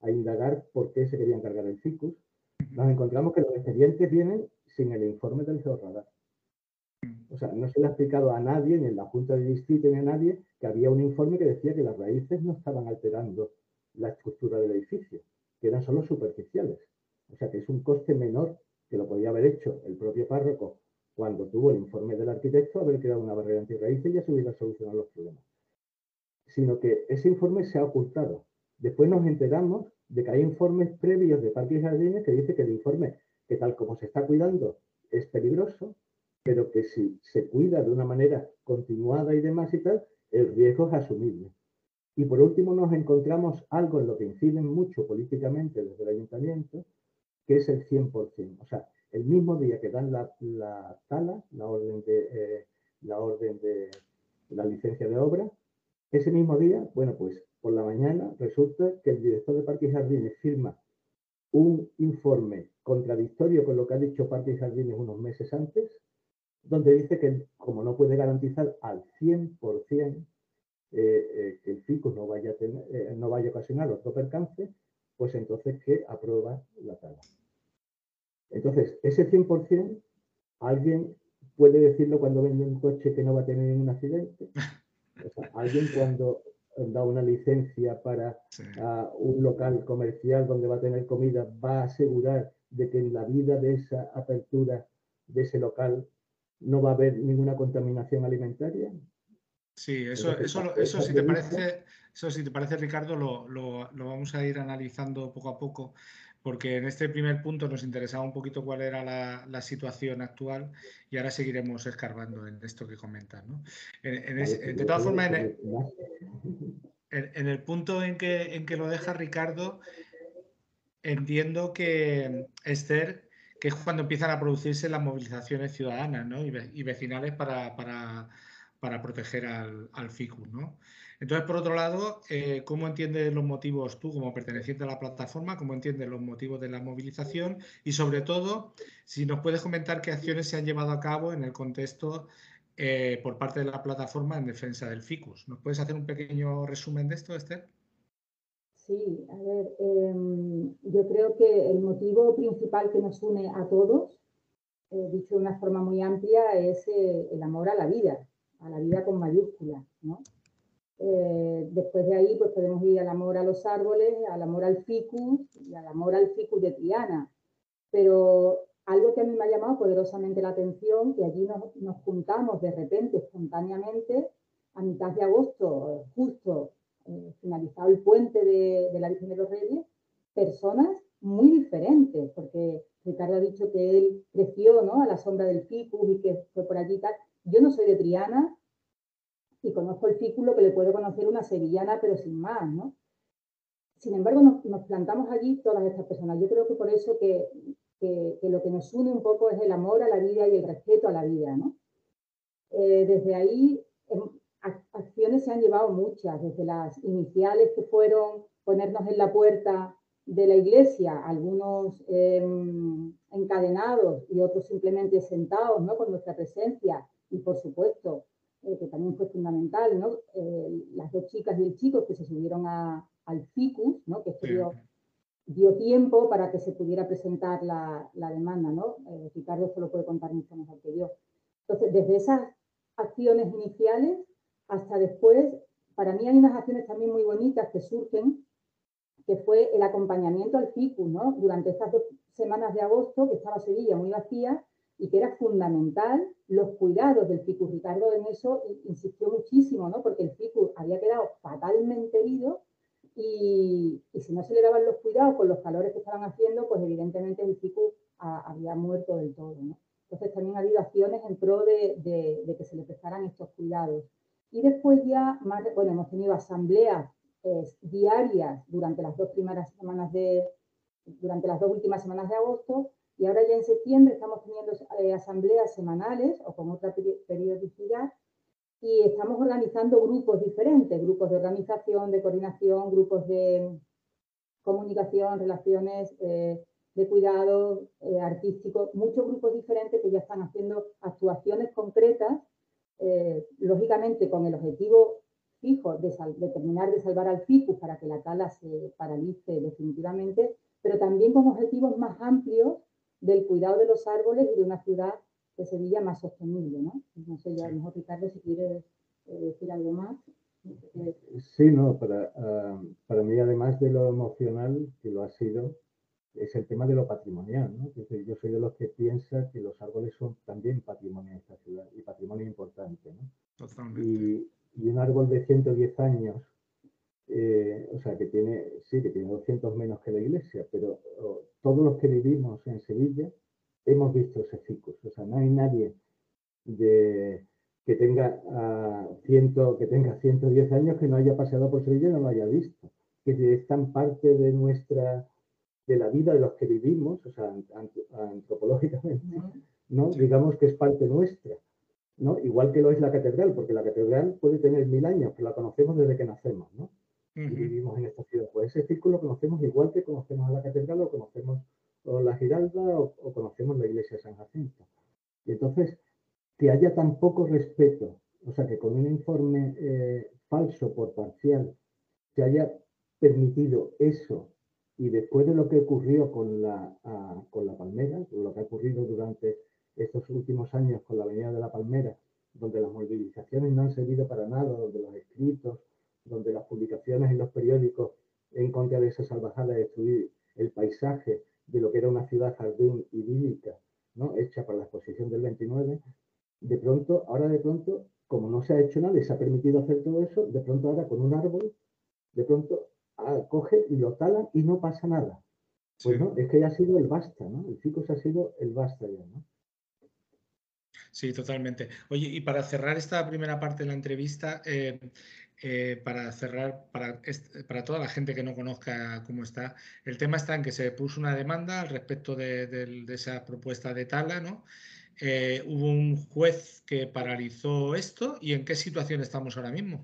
a indagar por qué se quería encargar el ficus, nos encontramos que los expedientes vienen sin el informe del georradar. O sea, no se le ha explicado a nadie, ni en la Junta de Distrito, ni a nadie, que había un informe que decía que las raíces no estaban alterando la estructura del edificio, que eran solo superficiales. O sea, que es un coste menor que lo podía haber hecho el propio párroco cuando tuvo el informe del arquitecto, haber creado una barrera antirraíces y ya se hubieran solucionado los problemas. Sino que ese informe se ha ocultado. Después nos enteramos de que hay informes previos de Parques y Jardines que dice que el informe, que tal como se está cuidando, es peligroso, pero que si se cuida de una manera continuada y demás y tal, el riesgo es asumible. Y por último nos encontramos algo en lo que inciden mucho políticamente desde el ayuntamiento, que es el cien por cien. O sea, el mismo día que dan la, la tala, la orden de, eh, la orden de la licencia de obra, ese mismo día, bueno, pues por la mañana resulta que el director de Parques y Jardines firma un informe contradictorio con lo que ha dicho Parques y Jardines unos meses antes, donde dice que como no puede garantizar al cien por cien eh, eh, que el ficus no vaya, a tener, eh, no vaya a ocasionar otro percance, pues entonces que aprueba la tala. Entonces, ese cien por cien, ¿alguien puede decirlo cuando vende un coche que no va a tener ningún accidente? O sea, ¿alguien cuando da una licencia para sí. uh, un local comercial donde va a tener comida va a asegurar de que en la vida de esa apertura de ese local no va a haber ninguna contaminación alimentaria? Sí, eso, eso, eso, si te parece, eso si te parece, Ricardo, lo, lo, lo vamos a ir analizando poco a poco, porque en este primer punto nos interesaba un poquito cuál era la, la situación actual y ahora seguiremos escarbando en esto que comentas, ¿no? En, en ese, de todas formas, en el, en, en el punto en que, en que lo deja Ricardo, entiendo que, Esther, que es cuando empiezan a producirse las movilizaciones ciudadanas, ¿no? y, y vecinales para... para para proteger al, al ficus, ¿no? Entonces, por otro lado, eh, ¿cómo entiendes los motivos tú como perteneciente a la plataforma? ¿Cómo entiendes los motivos de la movilización? Y sobre todo, si nos puedes comentar qué acciones se han llevado a cabo en el contexto eh, por parte de la plataforma en defensa del ficus. ¿Nos puedes hacer un pequeño resumen de esto, Esther? Sí, a ver, eh, yo creo que el motivo principal que nos une a todos, eh, dicho de una forma muy amplia, es eh, el amor a la vida. A la vida con mayúsculas, ¿no? Eh, después de ahí, pues podemos ir al amor a los árboles, al amor al ficus y al amor al ficus de Triana. Pero algo que a mí me ha llamado poderosamente la atención, que allí nos, nos juntamos de repente, espontáneamente, a mitad de agosto, justo eh, finalizado el puente de, de la Virgen de los Reyes, personas muy diferentes, porque Ricardo ha dicho que él creció, ¿no?, a la sombra del ficus y que fue por allí y tal. Yo no soy de Triana y conozco el ficus, lo que le puedo conocer una sevillana, pero sin más, ¿no? Sin embargo, nos, nos plantamos allí todas estas personas. Yo creo que por eso que, que, que lo que nos une un poco es el amor a la vida y el respeto a la vida, ¿no? Eh, desde ahí, en, acciones se han llevado muchas, desde las iniciales que fueron ponernos en la puerta de la iglesia, algunos eh, encadenados y otros simplemente sentados, ¿no?, con nuestra presencia. Y, por supuesto, eh, que también fue fundamental, ¿no?, eh, las dos chicas y el chico que se subieron a, al ficus, ¿no?, que esto dio, dio tiempo para que se pudiera presentar la, la demanda, ¿no? Eh, Ricardo esto lo puede contar mucho mejor que yo. Entonces, desde esas acciones iniciales hasta después, para mí hay unas acciones también muy bonitas que surgen, que fue el acompañamiento al ficus, ¿no?, durante estas dos semanas de agosto, que estaba Sevilla muy vacía, y que era fundamental los cuidados del ficus. Ricardo en eso insistió muchísimo, ¿no?, porque el ficus había quedado fatalmente herido y, y si no se le daban los cuidados con los calores que estaban haciendo, pues evidentemente el ficus a, había muerto del todo, ¿no? Entonces también ha habido acciones en pro de, de, de que se le prestaran estos cuidados. Y después ya, más, bueno, hemos tenido asambleas eh, diarias durante las dos primeras semanas de, durante las dos últimas semanas de agosto. Y ahora ya en septiembre estamos teniendo eh, asambleas semanales o con otra periodicidad y estamos organizando grupos diferentes, grupos de organización, de coordinación, grupos de comunicación, relaciones eh, de cuidado eh, artístico, muchos grupos diferentes que ya están haciendo actuaciones concretas, eh, lógicamente con el objetivo fijo, de, sal, de terminar de salvar al ficus para que la tala se paralice definitivamente, pero también con objetivos más amplios del cuidado de los árboles y de una ciudad de Sevilla más sostenible, ¿no? No sé, yo a lo mejor, Ricardo, si quieres eh, decir algo más. Sí, no, para, uh, para mí, además de lo emocional, que lo ha sido, es el tema de lo patrimonial, ¿no? Es decir, yo soy de los que piensa que los árboles son también patrimonio de esta ciudad y patrimonio importante, ¿no? Totalmente. Y, y un árbol de ciento diez años, eh, o sea, que tiene, sí, que tiene doscientos menos que la iglesia, pero oh, todos los que vivimos en Sevilla hemos visto ese ficus. O sea, no hay nadie de, que, tenga, uh, ciento, que tenga ciento diez años que no haya paseado por Sevilla y no lo haya visto. Que es tan parte de nuestra, de la vida de los que vivimos, o sea, antropológicamente, ¿no? Sí. Digamos que es parte nuestra, ¿no? Igual que lo es la catedral, porque la catedral puede tener mil años, pero la conocemos desde que nacemos, ¿no? Uh-huh. Y vivimos en esta ciudad. Pues ese círculo lo conocemos igual que conocemos a la catedral, o conocemos o la Giralda, o, o conocemos la iglesia de San Jacinto. Y entonces, que haya tan poco respeto, o sea, que con un informe eh, falso por parcial se haya permitido eso, y después de lo que ocurrió con la, uh, con la Palmera, lo que ha ocurrido durante estos últimos años con la Avenida de la Palmera, donde las movilizaciones no han servido para nada, donde los escritos, donde las publicaciones en los periódicos en contra de esa salvajada de destruir el paisaje de lo que era una ciudad jardín idílica, ¿no? Hecha para la exposición del veintinueve, de pronto, ahora de pronto, como no se ha hecho nada y se ha permitido hacer todo eso, de pronto ahora con un árbol, de pronto ah, coge y lo talan y no pasa nada. Pues sí. No, es que ya ha sido el basta, ¿no? El ficus ha sido el basta ya, ¿no? Sí, totalmente. Oye, y para cerrar esta primera parte de la entrevista, eh, eh, para cerrar, para, para toda la gente que no conozca cómo está, el tema está en que se puso una demanda al respecto de, de, de esa propuesta de tala, ¿no? Eh, hubo un juez que paralizó esto, ¿y en qué situación estamos ahora mismo?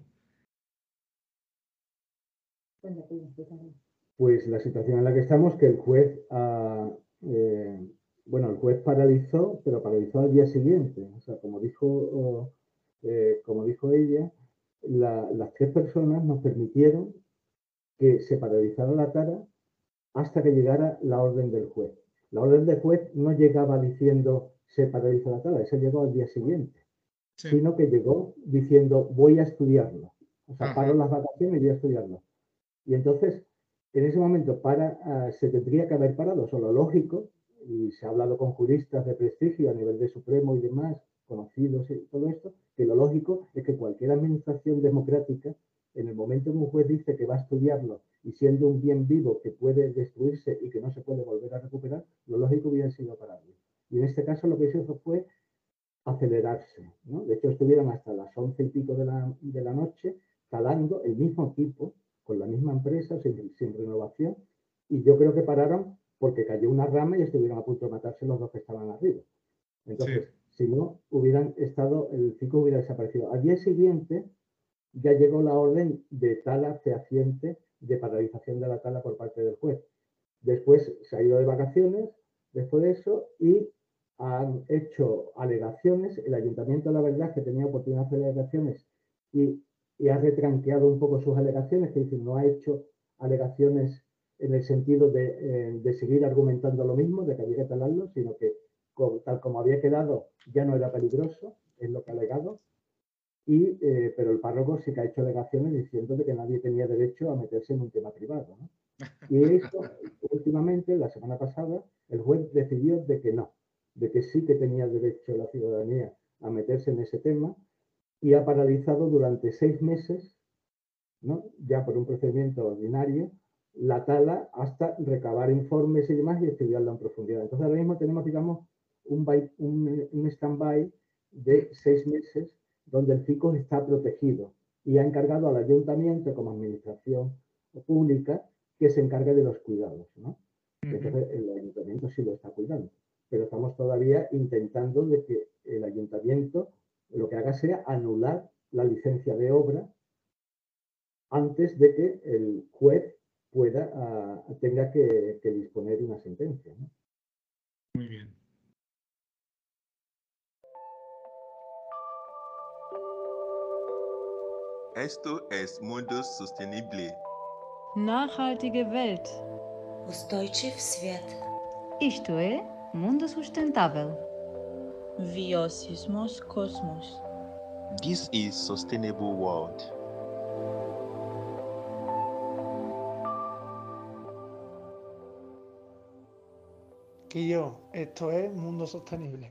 Pues la situación en la que estamos, que el juez ha... Eh, bueno, el juez paralizó, pero paralizó al día siguiente. O sea, como dijo, eh, como dijo ella, la, las tres personas nos permitieron que se paralizara la tala hasta que llegara la orden del juez. La orden del juez no llegaba diciendo se paraliza la tala, esa llegó al día siguiente, sí. Sino que llegó diciendo voy a estudiarlo. O sea, Ajá. paro las vacaciones y voy a estudiarlo. Y entonces, en ese momento, para, uh, se tendría que haber parado. Eso lo lógico, y se ha hablado con juristas de prestigio a nivel de Supremo y demás, conocidos y todo esto, que lo lógico es que cualquier administración democrática, en el momento que un juez dice que va a estudiarlo y siendo un bien vivo que puede destruirse y que no se puede volver a recuperar, lo lógico hubiera sido pararlo. Y en este caso lo que se hizo fue acelerarse, ¿no? De hecho, estuvieron hasta las once y pico de la, de la noche talando el mismo equipo, con la misma empresa, sin, sin renovación, y yo creo que pararon porque cayó una rama y estuvieron a punto de matarse los dos que estaban arriba. Entonces, sí. si no, hubieran estado, el ficus hubiera desaparecido. Al día siguiente ya llegó la orden de tala fehaciente, de paralización de la tala por parte del juez. Después se ha ido de vacaciones, después de eso, y han hecho alegaciones. El ayuntamiento, la verdad, que tenía oportunidad de hacer alegaciones y, y ha retranqueado un poco sus alegaciones, que dicen, no ha hecho alegaciones en el sentido de, eh, de seguir argumentando lo mismo, de que había que talarlo, sino que como, tal como había quedado ya no era peligroso, es lo que ha alegado, y, eh, pero el párroco sí que ha hecho alegaciones diciendo de que nadie tenía derecho a meterse en un tema privado, ¿no? Y esto, últimamente, la semana pasada, el juez decidió de que no, de que sí que tenía derecho la ciudadanía a meterse en ese tema, y ha paralizado durante seis meses, ¿no? Ya por un procedimiento ordinario, la tala hasta recabar informes y demás y estudiarla en profundidad. Entonces ahora mismo tenemos, digamos, un, un, un stand-by de seis meses donde el ficus está protegido y ha encargado al ayuntamiento como administración pública que se encargue de los cuidados, ¿no? Uh-huh. Entonces el ayuntamiento sí lo está cuidando, pero estamos todavía intentando de que el ayuntamiento lo que haga sea anular la licencia de obra antes de que el juez pueda, uh, tenga que, que disponer una sentencia, ¿no? Muy bien. Esto es Mundo Sostenible. Nachhaltige Welt. Устойчив свет. Isto é Mundo Sustentável. Βιώσιμος κόσμος. This is Sustainable World. Que yo, esto es Mundo Sostenible.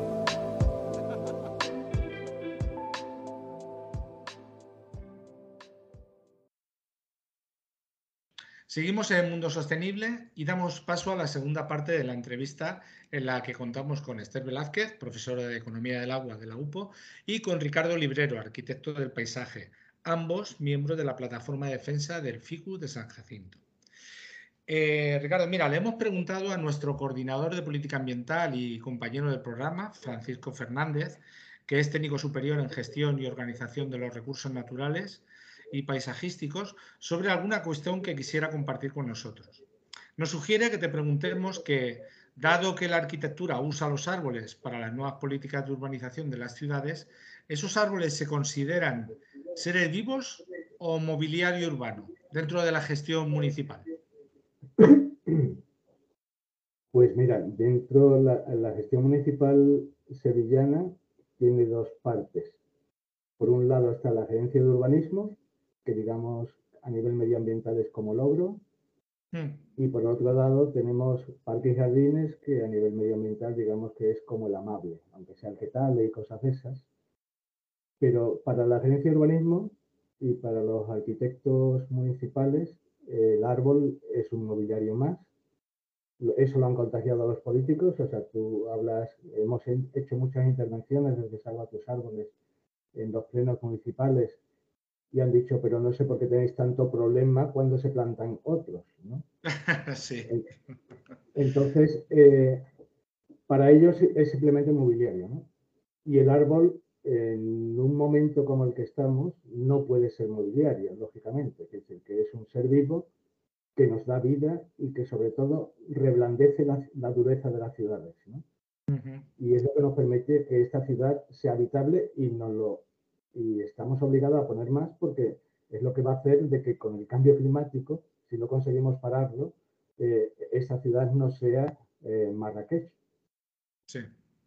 Seguimos en Mundo Sostenible y damos paso a la segunda parte de la entrevista en la que contamos con Esther Velázquez, profesora de Economía del Agua de la U P O, y con Ricardo Librero, arquitecto del paisaje, ambos miembros de la Plataforma de Defensa del Ficus de San Jacinto. Eh, Ricardo, mira, le hemos preguntado a nuestro coordinador de política ambiental y compañero del programa, Francisco Fernández, que es técnico superior en gestión y organización de los recursos naturales y paisajísticos, sobre alguna cuestión que quisiera compartir con nosotros. Nos sugiere que te preguntemos que, dado que la arquitectura usa los árboles para las nuevas políticas de urbanización de las ciudades, ¿esos árboles se consideran seres vivos o mobiliario urbano dentro de la gestión municipal? Pues mira, dentro de la, la gestión municipal sevillana tiene dos partes. Por un lado está la gerencia de urbanismo, que digamos a nivel medioambiental es como logro, mm. y por otro lado tenemos parques y jardines, que a nivel medioambiental digamos que es como el amable, aunque sea el que tal y cosas de esas. Pero para la gerencia de urbanismo y para los arquitectos municipales, el árbol es un mobiliario más. Eso lo han contagiado a los políticos, o sea, tú hablas, hemos hecho muchas intervenciones desde Salva tus Árboles en los plenos municipales y han dicho, pero no sé por qué tenéis tanto problema cuando se plantan otros, ¿no? Sí. Entonces, eh, para ellos es simplemente mobiliario, ¿no? Y el árbol, en un momento como el que estamos, no puede ser mobiliario, lógicamente, es decir, que es un ser vivo que nos da vida y que sobre todo reblandece la, la dureza de las ciudades, ¿no? Uh-huh. Y es lo que nos permite que esta ciudad sea habitable y nos lo y estamos obligados a poner más porque es lo que va a hacer de que con el cambio climático, si no conseguimos pararlo, eh, esa ciudad no sea eh, Marrakech. Sí.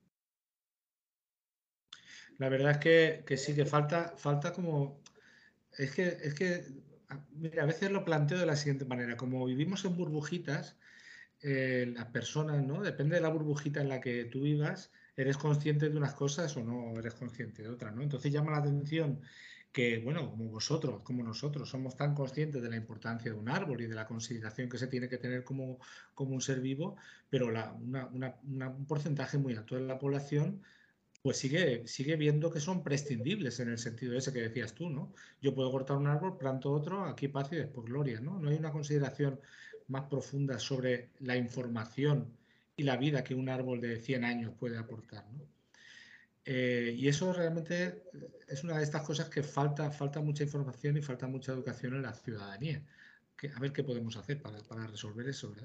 La verdad es que, que sí que falta, falta como es que es que mira, a veces lo planteo de la siguiente manera, como vivimos en burbujitas, eh, las personas, ¿no? Depende de la burbujita en la que tú vivas, eres consciente de unas cosas o no eres consciente de otras, ¿no? Entonces llama la atención que, bueno, como vosotros, como nosotros, somos tan conscientes de la importancia de un árbol y de la consideración que se tiene que tener como, como un ser vivo, pero la, una, una, una, un porcentaje muy alto de la población pues sigue, sigue viendo que son prescindibles en el sentido ese que decías tú, ¿no? Yo puedo cortar un árbol, planto otro, aquí paz y después gloria, ¿no? No hay una consideración más profunda sobre la información y la vida que un árbol de cien años puede aportar, ¿no? Eh, y eso realmente es una de estas cosas que falta, falta mucha información y falta mucha educación en la ciudadanía. Que, a ver qué podemos hacer para, para resolver eso, ¿verdad?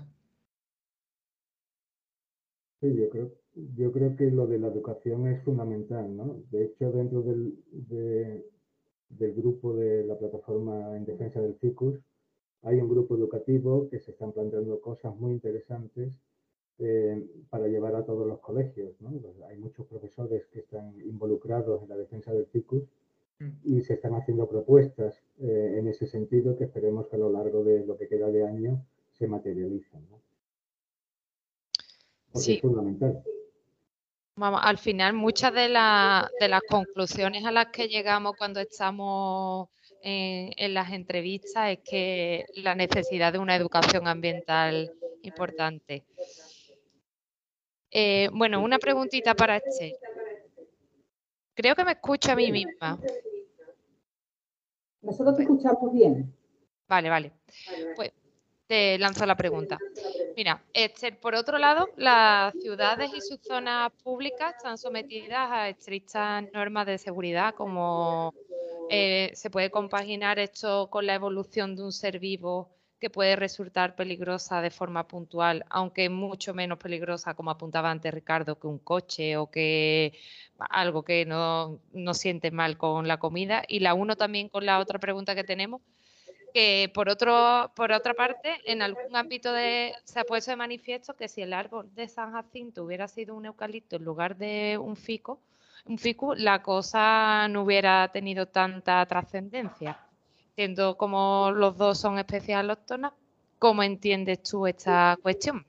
Sí, yo creo, yo creo que lo de la educación es fundamental, ¿no? De hecho, dentro del, de, del grupo de la plataforma en defensa del Ficus, hay un grupo educativo que se están planteando cosas muy interesantes eh, para llevar a todos los colegios, ¿no? Hay muchos profesores que están involucrados en la defensa del Ficus y se están haciendo propuestas eh, en ese sentido que esperemos que a lo largo de lo que queda de año se materialicen, ¿no? Porque sí. Es fundamental. Vamos, al final, muchas de, la, de las conclusiones a las que llegamos cuando estamos en, en las entrevistas es que la necesidad de una educación ambiental importante. Eh, bueno, una preguntita para Esther. Creo que me escucho a mí misma. Nosotros te escuchamos bien. Vale, vale. Pues te lanzo la pregunta. Mira, Esther, por otro lado, las ciudades y sus zonas públicas están sometidas a estrictas normas de seguridad, como eh, se puede compaginar esto con la evolución de un ser vivo que puede resultar peligrosa de forma puntual, aunque mucho menos peligrosa, como apuntaba antes Ricardo, que un coche o que algo que no, no siente mal con la comida. Y la uno también con la otra pregunta que tenemos, que por, otro, por otra parte, en algún ámbito de, se ha puesto de manifiesto que si el árbol de San Jacinto hubiera sido un eucalipto en lugar de un fico, un ficus, la cosa no hubiera tenido tanta trascendencia. Siendo como los dos son especies alóctonas, ¿cómo entiendes tú esta cuestión?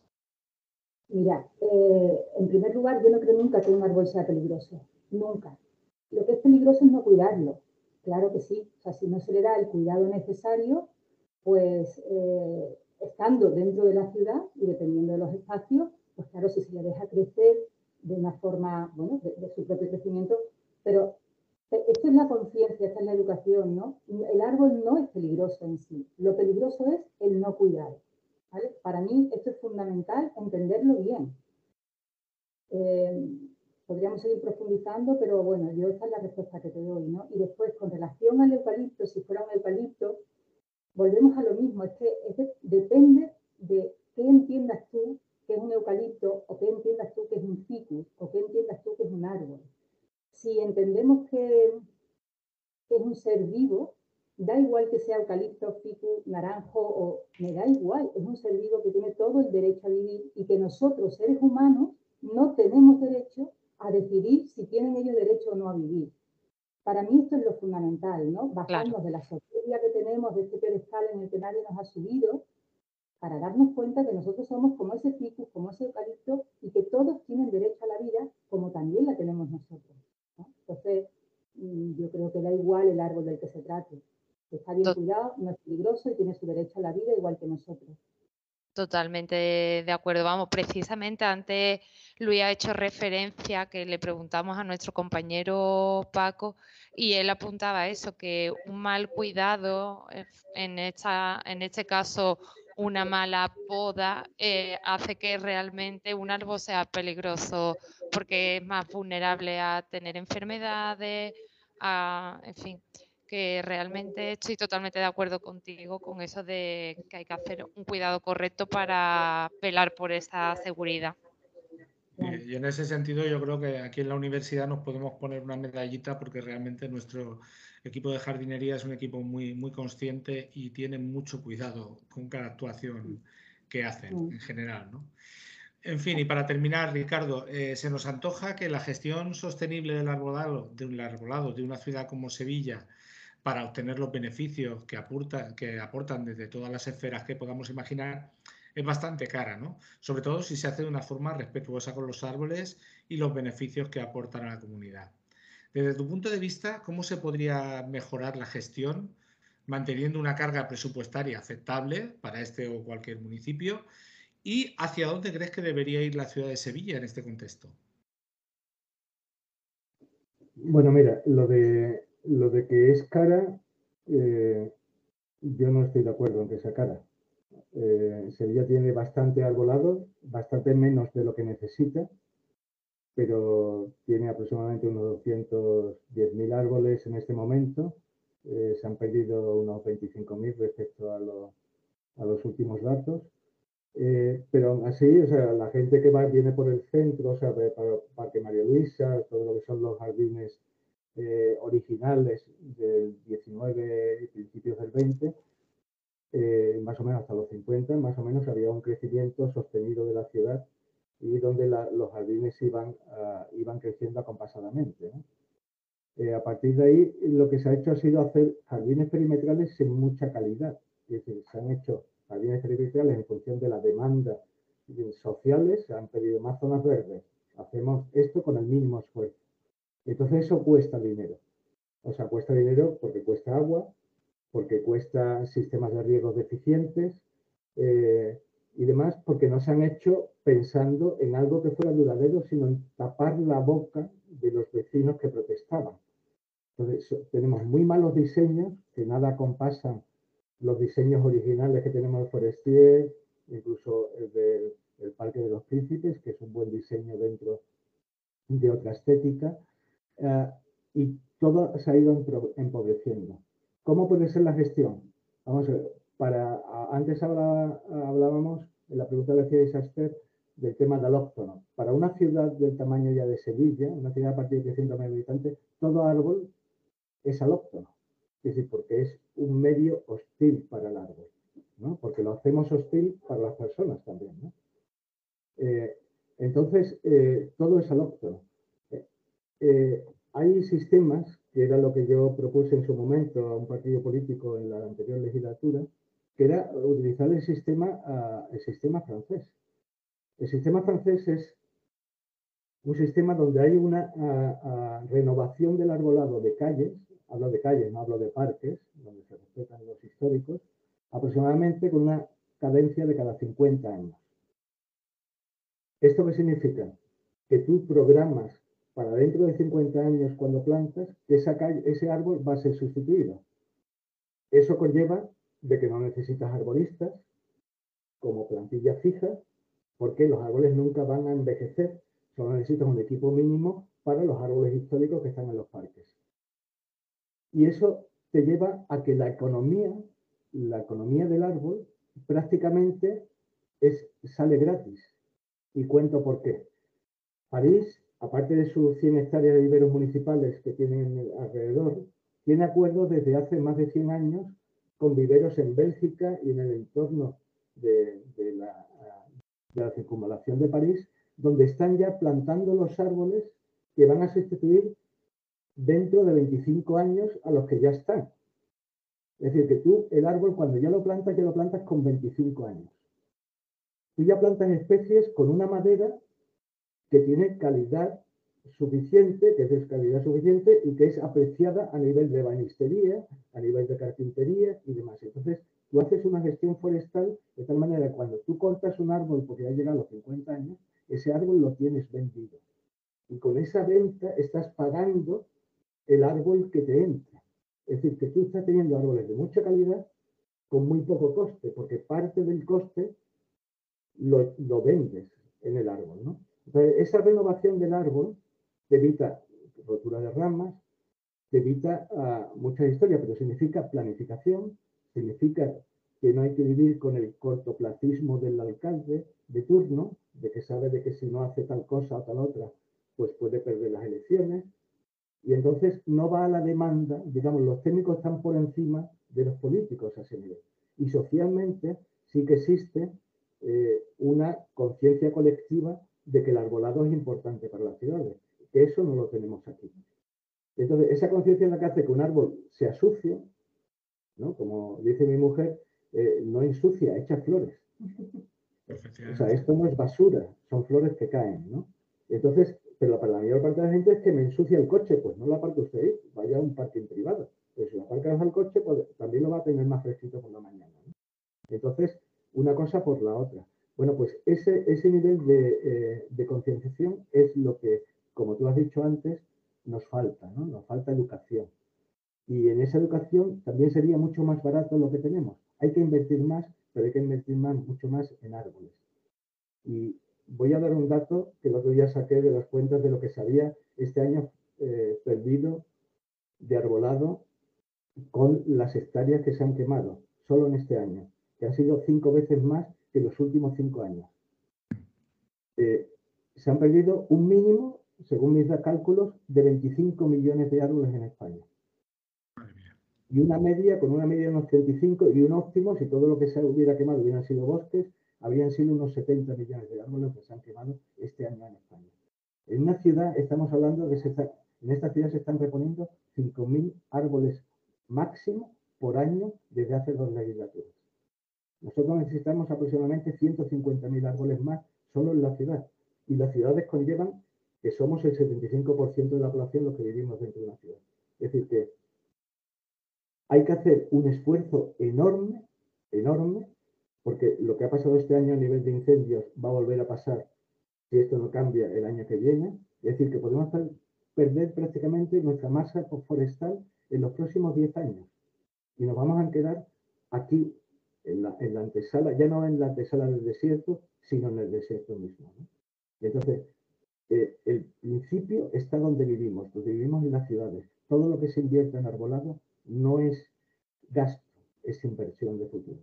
Mira, eh, en primer lugar, yo no creo nunca que un árbol sea peligroso. Nunca. Lo que es peligroso es no cuidarlo. Claro que sí. O sea, si no se le da el cuidado necesario, pues eh, estando dentro de la ciudad y dependiendo de los espacios, pues claro, si se le deja crecer de una forma, bueno, de, de su propio crecimiento, pero esto es la conciencia, esta es la educación, ¿no? El árbol no es peligroso en sí. Lo peligroso es el no cuidar, ¿vale? Para mí esto es fundamental entenderlo bien. Eh, podríamos seguir profundizando, pero bueno, yo esta es la respuesta que te doy, ¿no? Y después, con relación al eucalipto, si fuera un eucalipto, volvemos a lo mismo, es que, es que depende de qué entiendas tú que es un eucalipto, o qué entiendas tú que es un ficus, o qué entiendas tú que es un árbol. Si entendemos que, que es un ser vivo, da igual que sea eucalipto, ficus, naranjo, o me da igual, es un ser vivo que tiene todo el derecho a vivir y que nosotros, seres humanos, no tenemos derecho a decidir si tienen ellos derecho o no a vivir. Para mí esto es lo fundamental, ¿no? Bajarnos claro. de la soberbia que tenemos, de este pedestal en el que nadie nos ha subido, para darnos cuenta que nosotros somos como ese ficus, como ese eucalipto, y que todos tienen derecho a la vida, como también la tenemos nosotros, ¿no? Entonces, yo creo que da igual el árbol del que se trate. Está bien cuidado, no es peligroso y tiene su derecho a la vida igual que nosotros. Totalmente de acuerdo. Vamos, precisamente antes Luis ha hecho referencia que le preguntamos a nuestro compañero Paco y él apuntaba a eso, que un mal cuidado, en, esta, en este caso una mala poda, eh, hace que realmente un árbol sea peligroso porque es más vulnerable a tener enfermedades, a, en fin, que realmente estoy totalmente de acuerdo contigo con eso de que hay que hacer un cuidado correcto para velar por esa seguridad. Y en ese sentido yo creo que aquí en la universidad nos podemos poner una medallita porque realmente nuestro equipo de jardinería es un equipo muy, muy consciente y tiene mucho cuidado con cada actuación que hacen en general, ¿no? En fin, y para terminar, Ricardo, eh, se nos antoja que la gestión sostenible del arbolado, de un arbolado de una ciudad como Sevilla, para obtener los beneficios que, aporta, que aportan desde todas las esferas que podamos imaginar, es bastante cara, ¿no? Sobre todo si se hace de una forma respetuosa con los árboles y los beneficios que aportan a la comunidad. Desde tu punto de vista, ¿cómo se podría mejorar la gestión manteniendo una carga presupuestaria aceptable para este o cualquier municipio? ¿Y hacia dónde crees que debería ir la ciudad de Sevilla en este contexto? Bueno, mira, lo de, lo de que es cara, eh, yo no estoy de acuerdo en que sea cara. Eh, Sevilla tiene bastante arbolado, bastante menos de lo que necesita, pero tiene aproximadamente unos doscientos diez mil árboles en este momento. Eh, se han perdido unos veinticinco mil respecto a, lo, a los últimos datos. Eh, pero aún así, o sea, la gente que va, viene por el centro, o sea, para el Parque María Luisa, todo lo que son los jardines eh, originales del diecinueve y principios del veinte, eh, más o menos hasta los cincuenta, más o menos había un crecimiento sostenido de la ciudad y donde la, los jardines iban, uh, iban creciendo acompasadamente, ¿no? Eh, a partir de ahí, lo que se ha hecho ha sido hacer jardines perimetrales sin mucha calidad. Es decir, se han hecho jardines perimetrales en función de la demanda sociales, se han pedido más zonas verdes. Hacemos esto con el mínimo esfuerzo. Entonces eso cuesta dinero. O sea, cuesta dinero porque cuesta agua, porque cuesta sistemas de riego deficientes eh, y demás, porque no se han hecho pensando en algo que fuera duradero, sino en tapar la boca de los vecinos que protestaban. Entonces, tenemos muy malos diseños que nada compasan los diseños originales que tenemos de Forestier, incluso el del el Parque de los Príncipes, que es un buen diseño dentro de otra estética, uh, y todo se ha ido empobreciendo. ¿Cómo puede ser la gestión? Vamos a ver, para, antes hablaba, hablábamos, en la pregunta que hacía Isaster, del tema del alóctono. Para una ciudad del tamaño ya de Sevilla, una ciudad a partir de trescientos mil habitantes, todo árbol es alóctono. Es decir, porque es un medio hostil para el árbol, ¿no? Porque lo hacemos hostil para las personas también, ¿no? Eh, entonces, eh, todo es alóctono. Eh, eh, hay sistemas, que era lo que yo propuse en su momento a un partido político en la anterior legislatura, que era utilizar el sistema, uh, el sistema francés. El sistema francés es un sistema donde hay una uh, uh, renovación del arbolado de calles, hablo de calles, no hablo de parques, donde se respetan los históricos, aproximadamente con una cadencia de cada cincuenta años. ¿Esto qué significa? Que tú programas para dentro de cincuenta años cuando plantas, que esa calle, ese árbol va a ser sustituido. Eso conlleva de que no necesitas arbolistas como plantilla fija, porque los árboles nunca van a envejecer, solo necesitas un equipo mínimo para los árboles históricos que están en los parques. Y eso te lleva a que la economía, la economía del árbol prácticamente es, sale gratis. Y cuento por qué. París, aparte de sus cien hectáreas de viveros municipales que tienen alrededor, tiene acuerdos desde hace más de cien años con viveros en Bélgica y en el entorno de, de, la, de la circunvalación de París, donde están ya plantando los árboles que van a sustituir dentro de veinticinco años a los que ya están. Es decir, que tú el árbol cuando ya lo plantas, ya lo plantas con veinticinco años. Tú ya plantas especies con una madera que tiene calidad suficiente, que es calidad suficiente y que es apreciada a nivel de ebanistería, a nivel de carpintería y demás. Entonces, tú haces una gestión forestal de tal manera que cuando tú cortas un árbol porque ya llega a los cincuenta años, ese árbol lo tienes vendido. Y con esa venta estás pagando el árbol que te entra. Es decir, que tú estás teniendo árboles de mucha calidad con muy poco coste, porque parte del coste lo, lo vendes en el árbol, ¿no? Entonces, esa renovación del árbol te evita rotura de ramas, te evita uh, muchas historias, pero significa planificación, significa que no hay que vivir con el cortoplacismo del alcalde de turno, de que sabe de que si no hace tal cosa o tal otra, pues puede perder las elecciones. Y entonces no va a la demanda, digamos, los técnicos están por encima de los políticos a ese nivel. Y socialmente sí que existe eh, una conciencia colectiva de que el arbolado es importante para las ciudades, que eso no lo tenemos aquí. Entonces, esa conciencia es la que hace que un árbol sea sucio, ¿no? Como dice mi mujer, eh, no ensucia, echa flores. O sea, esto no es basura, son flores que caen, ¿no? Entonces, pero para la mayor parte de la gente es que me ensucia el coche, pues no lo aparque usted ahí, vaya a un parking privado. Pero si lo aparcas al coche, pues también lo va a tener más fresquito por la mañana, ¿no? Entonces, una cosa por la otra. Bueno, pues ese, ese nivel de, eh, de concienciación es lo que, como tú has dicho antes, nos falta, ¿no? Nos falta educación. Y en esa educación también sería mucho más barato lo que tenemos. Hay que invertir más, pero hay que invertir más, mucho más en árboles. Y voy a dar un dato que el otro día saqué de las cuentas de lo que se había este año eh, perdido de arbolado con las hectáreas que se han quemado, solo en este año, que han sido cinco veces más que los últimos cinco años. Eh, se han perdido un mínimo, según mis cálculos, de veinticinco millones de árboles en España. Y una media, con una media de unos treinta y cinco y un óptimo, si todo lo que se hubiera quemado hubieran sido bosques, habrían sido unos setenta millones de árboles que se han quemado este año en España. En una ciudad estamos hablando de que se está, en esta ciudad se están reponiendo cinco mil árboles máximo por año desde hace dos legislaturas. Nosotros necesitamos aproximadamente ciento cincuenta mil árboles más solo en la ciudad. Y las ciudades conllevan que somos el setenta y cinco por ciento de la población los que vivimos dentro de una ciudad. Es decir, que hay que hacer un esfuerzo enorme, enorme, porque lo que ha pasado este año a nivel de incendios va a volver a pasar si esto no cambia el año que viene. Es decir, que podemos perder prácticamente nuestra masa forestal en los próximos diez años. Y nos vamos a quedar aquí, en la, en la antesala, ya no en la antesala del desierto, sino en el desierto mismo, ¿no? Entonces, eh, el principio está donde vivimos, donde vivimos en las ciudades. Todo lo que se invierte en arbolado no es gasto, esa inversión de futuro.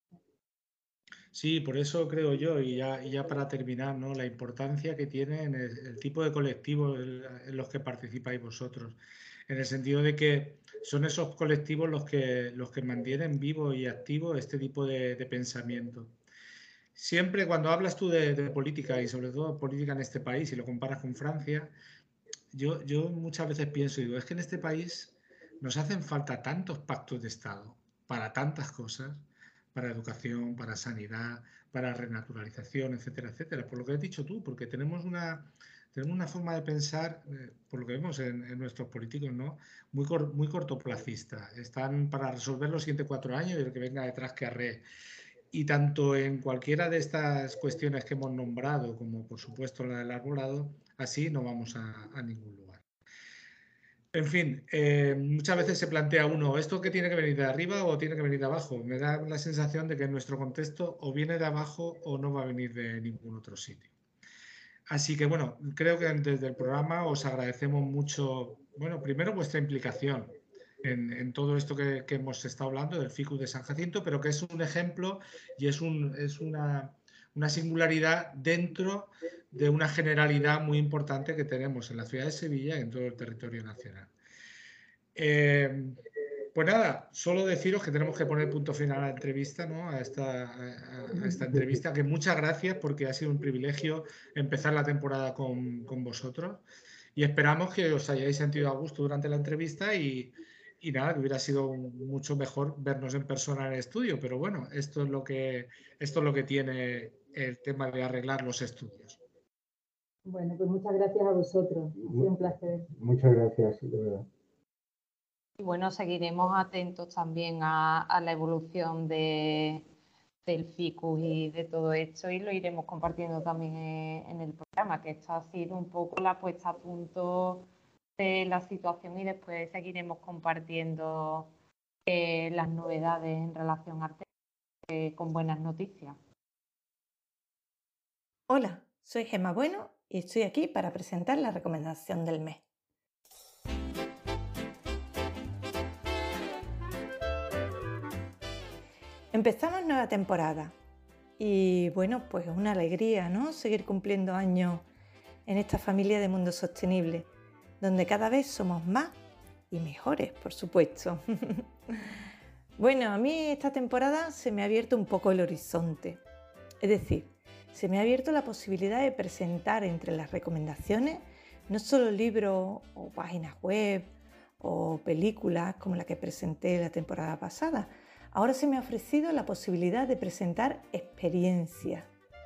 Sí, por eso creo yo, y ya, y ya para terminar, ¿no? La importancia que tiene en el, el tipo de colectivos en, en los que participáis vosotros, en el sentido de que son esos colectivos los que, los que mantienen vivo y activo este tipo de, de pensamiento. Siempre cuando hablas tú de, de política, y sobre todo política en este país, y lo comparas con Francia, yo, yo muchas veces pienso y digo, es que en este país nos hacen falta tantos pactos de Estado para tantas cosas, para educación, para sanidad, para renaturalización, etcétera, etcétera. Por lo que has dicho tú, porque tenemos una, tenemos una forma de pensar, eh, por lo que vemos en, en nuestros políticos, ¿no? Muy, cor, muy cortoplacista. Están para resolver los siguientes cuatro años y el que venga detrás que arree. Y tanto en cualquiera de estas cuestiones que hemos nombrado, como por supuesto la del arbolado, así no vamos a, a ningún lugar. En fin, eh, muchas veces se plantea uno, ¿esto qué tiene que venir de arriba o tiene que venir de abajo? Me da la sensación de que en nuestro contexto o viene de abajo o no va a venir de ningún otro sitio. Así que bueno, creo que desde el programa os agradecemos mucho, bueno, primero vuestra implicación en, en todo esto que, que hemos estado hablando del Ficus de San Jacinto, pero que es un ejemplo y es, un, es una, una singularidad dentro de una generalidad muy importante que tenemos en la ciudad de Sevilla y en todo el territorio nacional. Eh, pues nada, solo deciros que tenemos que poner punto final a la entrevista, ¿no? a, esta, a, a esta entrevista, que muchas gracias porque ha sido un privilegio empezar la temporada con, con vosotros y esperamos que os hayáis sentido a gusto durante la entrevista y, y nada, que hubiera sido mucho mejor vernos en persona en el estudio, pero bueno, esto es lo que, esto es lo que tiene el tema de arreglar los estudios. Bueno, pues muchas gracias a vosotros. Ha sido un placer. Muchas gracias, de verdad. Y bueno, seguiremos atentos también a, a la evolución de, del Ficus y de todo esto y lo iremos compartiendo también en, en el programa, que esto ha sido un poco la puesta a punto de la situación y después seguiremos compartiendo eh, las novedades en relación a eh, con buenas noticias. Hola, soy Gemma Bueno y estoy aquí para presentar la recomendación del mes. Empezamos nueva temporada y bueno, pues es una alegría, ¿no? Seguir cumpliendo años en esta familia de Mundo Sostenible, donde cada vez somos más y mejores, por supuesto. Bueno, a mí esta temporada se me ha abierto un poco el horizonte, es decir, se me ha abierto la posibilidad de presentar entre las recomendaciones no solo libros o páginas web o películas como la que presenté la temporada pasada. Ahora se me ha ofrecido la posibilidad de presentar experiencias.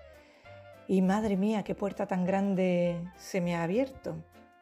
Y madre mía, qué puerta tan grande se me ha abierto.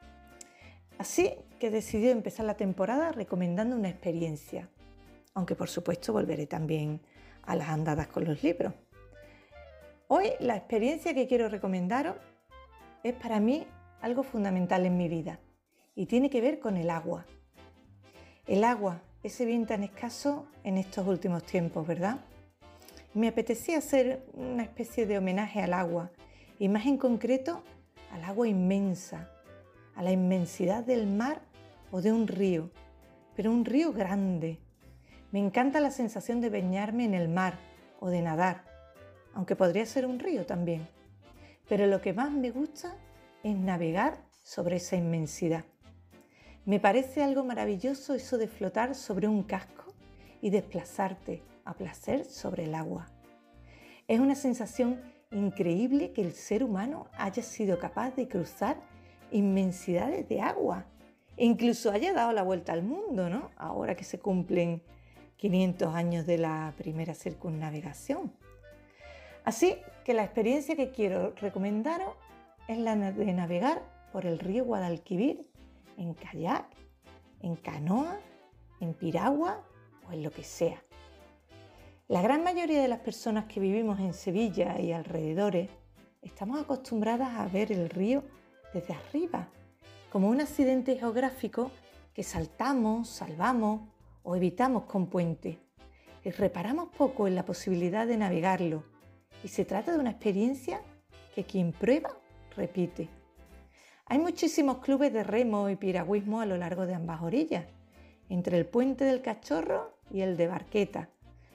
Así que he decidido empezar la temporada recomendando una experiencia, aunque por supuesto volveré también a las andadas con los libros. Hoy la experiencia que quiero recomendaros es para mí algo fundamental en mi vida y tiene que ver con el agua. El agua, ese bien tan escaso en estos últimos tiempos, ¿verdad? Me apetecía hacer una especie de homenaje al agua y más en concreto al agua inmensa, a la inmensidad del mar o de un río, pero un río grande. Me encanta la sensación de bañarme en el mar o de nadar, aunque podría ser un río también. Pero lo que más me gusta es navegar sobre esa inmensidad. Me parece algo maravilloso eso de flotar sobre un casco y desplazarte a placer sobre el agua. Es una sensación increíble que el ser humano haya sido capaz de cruzar inmensidades de agua e incluso haya dado la vuelta al mundo, ¿no? Ahora que se cumplen quinientos años de la primera circunnavegación. Así que la experiencia que quiero recomendaros es la de navegar por el río Guadalquivir en kayak, en canoa, en piragua o en lo que sea. La gran mayoría de las personas que vivimos en Sevilla y alrededores estamos acostumbradas a ver el río desde arriba, como un accidente geográfico que saltamos, salvamos o evitamos con puente. Y reparamos poco en la posibilidad de navegarlo. Y se trata de una experiencia que quien prueba, repite. Hay muchísimos clubes de remo y piragüismo a lo largo de ambas orillas, entre el puente del Cachorro y el de Barqueta,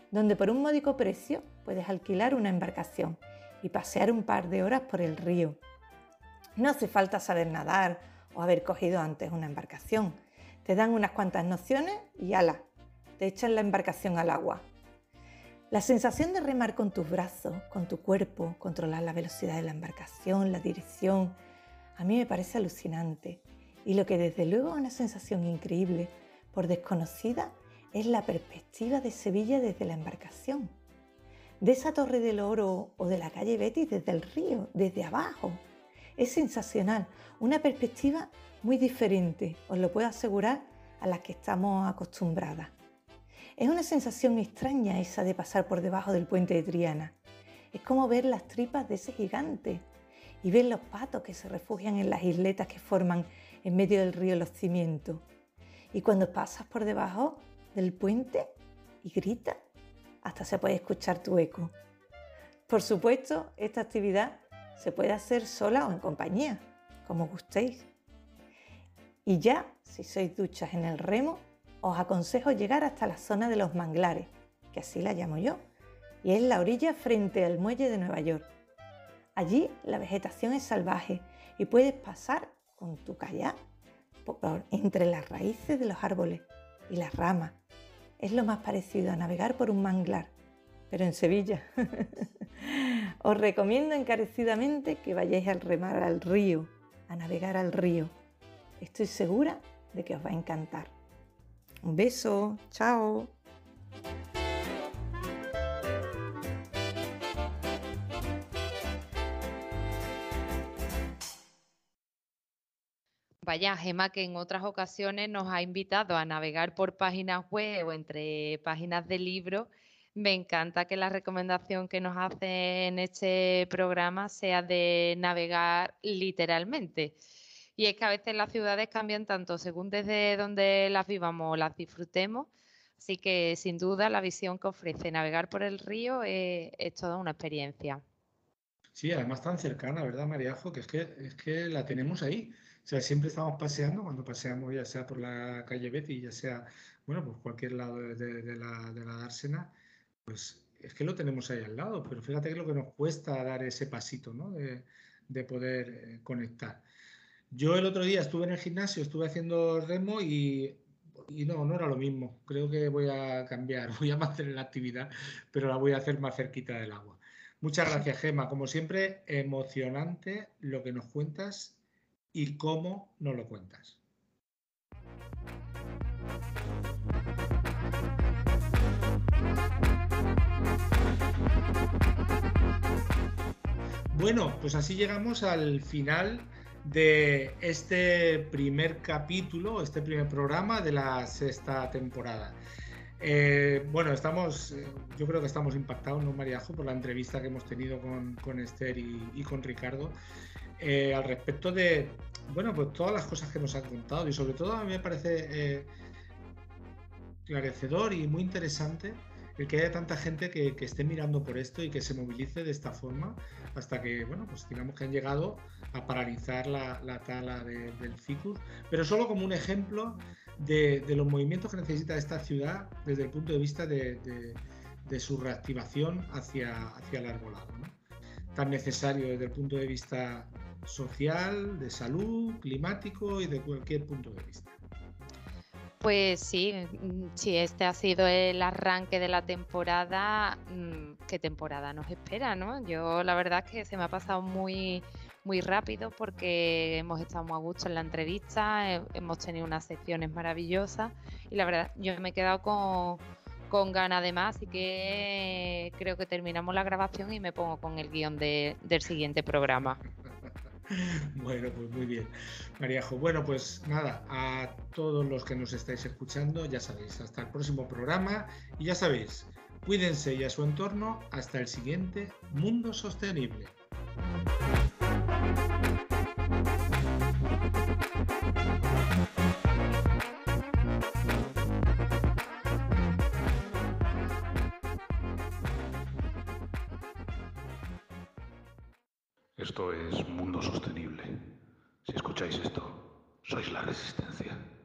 donde por un módico precio puedes alquilar una embarcación y pasear un par de horas por el río. No hace falta saber nadar o haber cogido antes una embarcación. Te dan unas cuantas nociones y ¡hala!, te echan la embarcación al agua. La sensación de remar con tus brazos, con tu cuerpo, controlar la velocidad de la embarcación, la dirección, a mí me parece alucinante. Y lo que desde luego es una sensación increíble, por desconocida, es la perspectiva de Sevilla desde la embarcación. De esa Torre del Oro o de la calle Betis desde el río, desde abajo. Es sensacional, una perspectiva muy diferente, os lo puedo asegurar, a la que estamos acostumbradas. Es una sensación extraña esa de pasar por debajo del puente de Triana. Es como ver las tripas de ese gigante y ver los patos que se refugian en las isletas que forman en medio del río los cimientos. Y cuando pasas por debajo del puente y gritas, hasta se puede escuchar tu eco. Por supuesto, esta actividad se puede hacer sola o en compañía, como gustéis. Y ya, si sois duchas en el remo, os aconsejo llegar hasta la zona de los manglares, que así la llamo yo, y es la orilla frente al muelle de Nueva York. Allí la vegetación es salvaje y puedes pasar con tu kayak por entre las raíces de los árboles y las ramas. Es lo más parecido a navegar por un manglar, pero en Sevilla. Os recomiendo encarecidamente que vayáis a remar al río, a navegar al río. Estoy segura de que os va a encantar. Un beso, chao. Vaya, Gemma, que en otras ocasiones nos ha invitado a navegar por páginas web o entre páginas de libros. Me encanta que la recomendación que nos hace en este programa sea de navegar literalmente. Y es que a veces las ciudades cambian tanto según desde donde las vivamos o las disfrutemos. Así que, sin duda, la visión que ofrece navegar por el río es, es toda una experiencia. Sí, además tan cercana, ¿verdad, Mariajo? Que es que, es que la tenemos ahí. O sea, siempre estamos paseando, cuando paseamos ya sea por la calle Betis, ya sea, bueno, pues cualquier lado de, de, de, la, de la dársena, pues es que lo tenemos ahí al lado. Pero fíjate que es lo que nos cuesta dar ese pasito, ¿no? De, de poder eh, conectar. Yo el otro día estuve en el gimnasio, estuve haciendo remo y, y no, no era lo mismo. Creo que voy a cambiar, voy a mantener la actividad, pero la voy a hacer más cerquita del agua. Muchas gracias, Gemma. Como siempre, emocionante lo que nos cuentas y cómo nos lo cuentas. Bueno, pues así llegamos al final de este primer capítulo, este primer programa de la sexta temporada. Eh, bueno, estamos, eh, yo creo que estamos impactados, ¿no, Mariajo?, por la entrevista que hemos tenido con, con Esther y, y con Ricardo eh, al respecto de, bueno, pues todas las cosas que nos han contado y sobre todo a mí me parece eh, esclarecedor y muy interesante el que haya tanta gente que, que esté mirando por esto y que se movilice de esta forma hasta que, bueno, pues digamos que han llegado a paralizar la, la tala de, del ficus, pero solo como un ejemplo de, de los movimientos que necesita esta ciudad desde el punto de vista de, de, de su reactivación hacia, hacia el arbolado, ¿no? Tan necesario desde el punto de vista social, de salud, climático y de cualquier punto de vista. Pues sí, si este ha sido el arranque de la temporada, ¿qué temporada nos espera, no? Yo la verdad es que se me ha pasado muy, muy rápido porque hemos estado muy a gusto en la entrevista, hemos tenido unas secciones maravillosas y la verdad yo me he quedado con, con ganas de más, así que creo que terminamos la grabación y me pongo con el guión de, del siguiente programa. Bueno, pues muy bien, Mariajo. Bueno, pues nada, a todos los que nos estáis escuchando, ya sabéis, hasta el próximo programa y ya sabéis, cuídense y a su entorno, hasta el siguiente Mundo Sostenible. Esto es Mundo Sostenible. Si escucháis esto, sois la resistencia.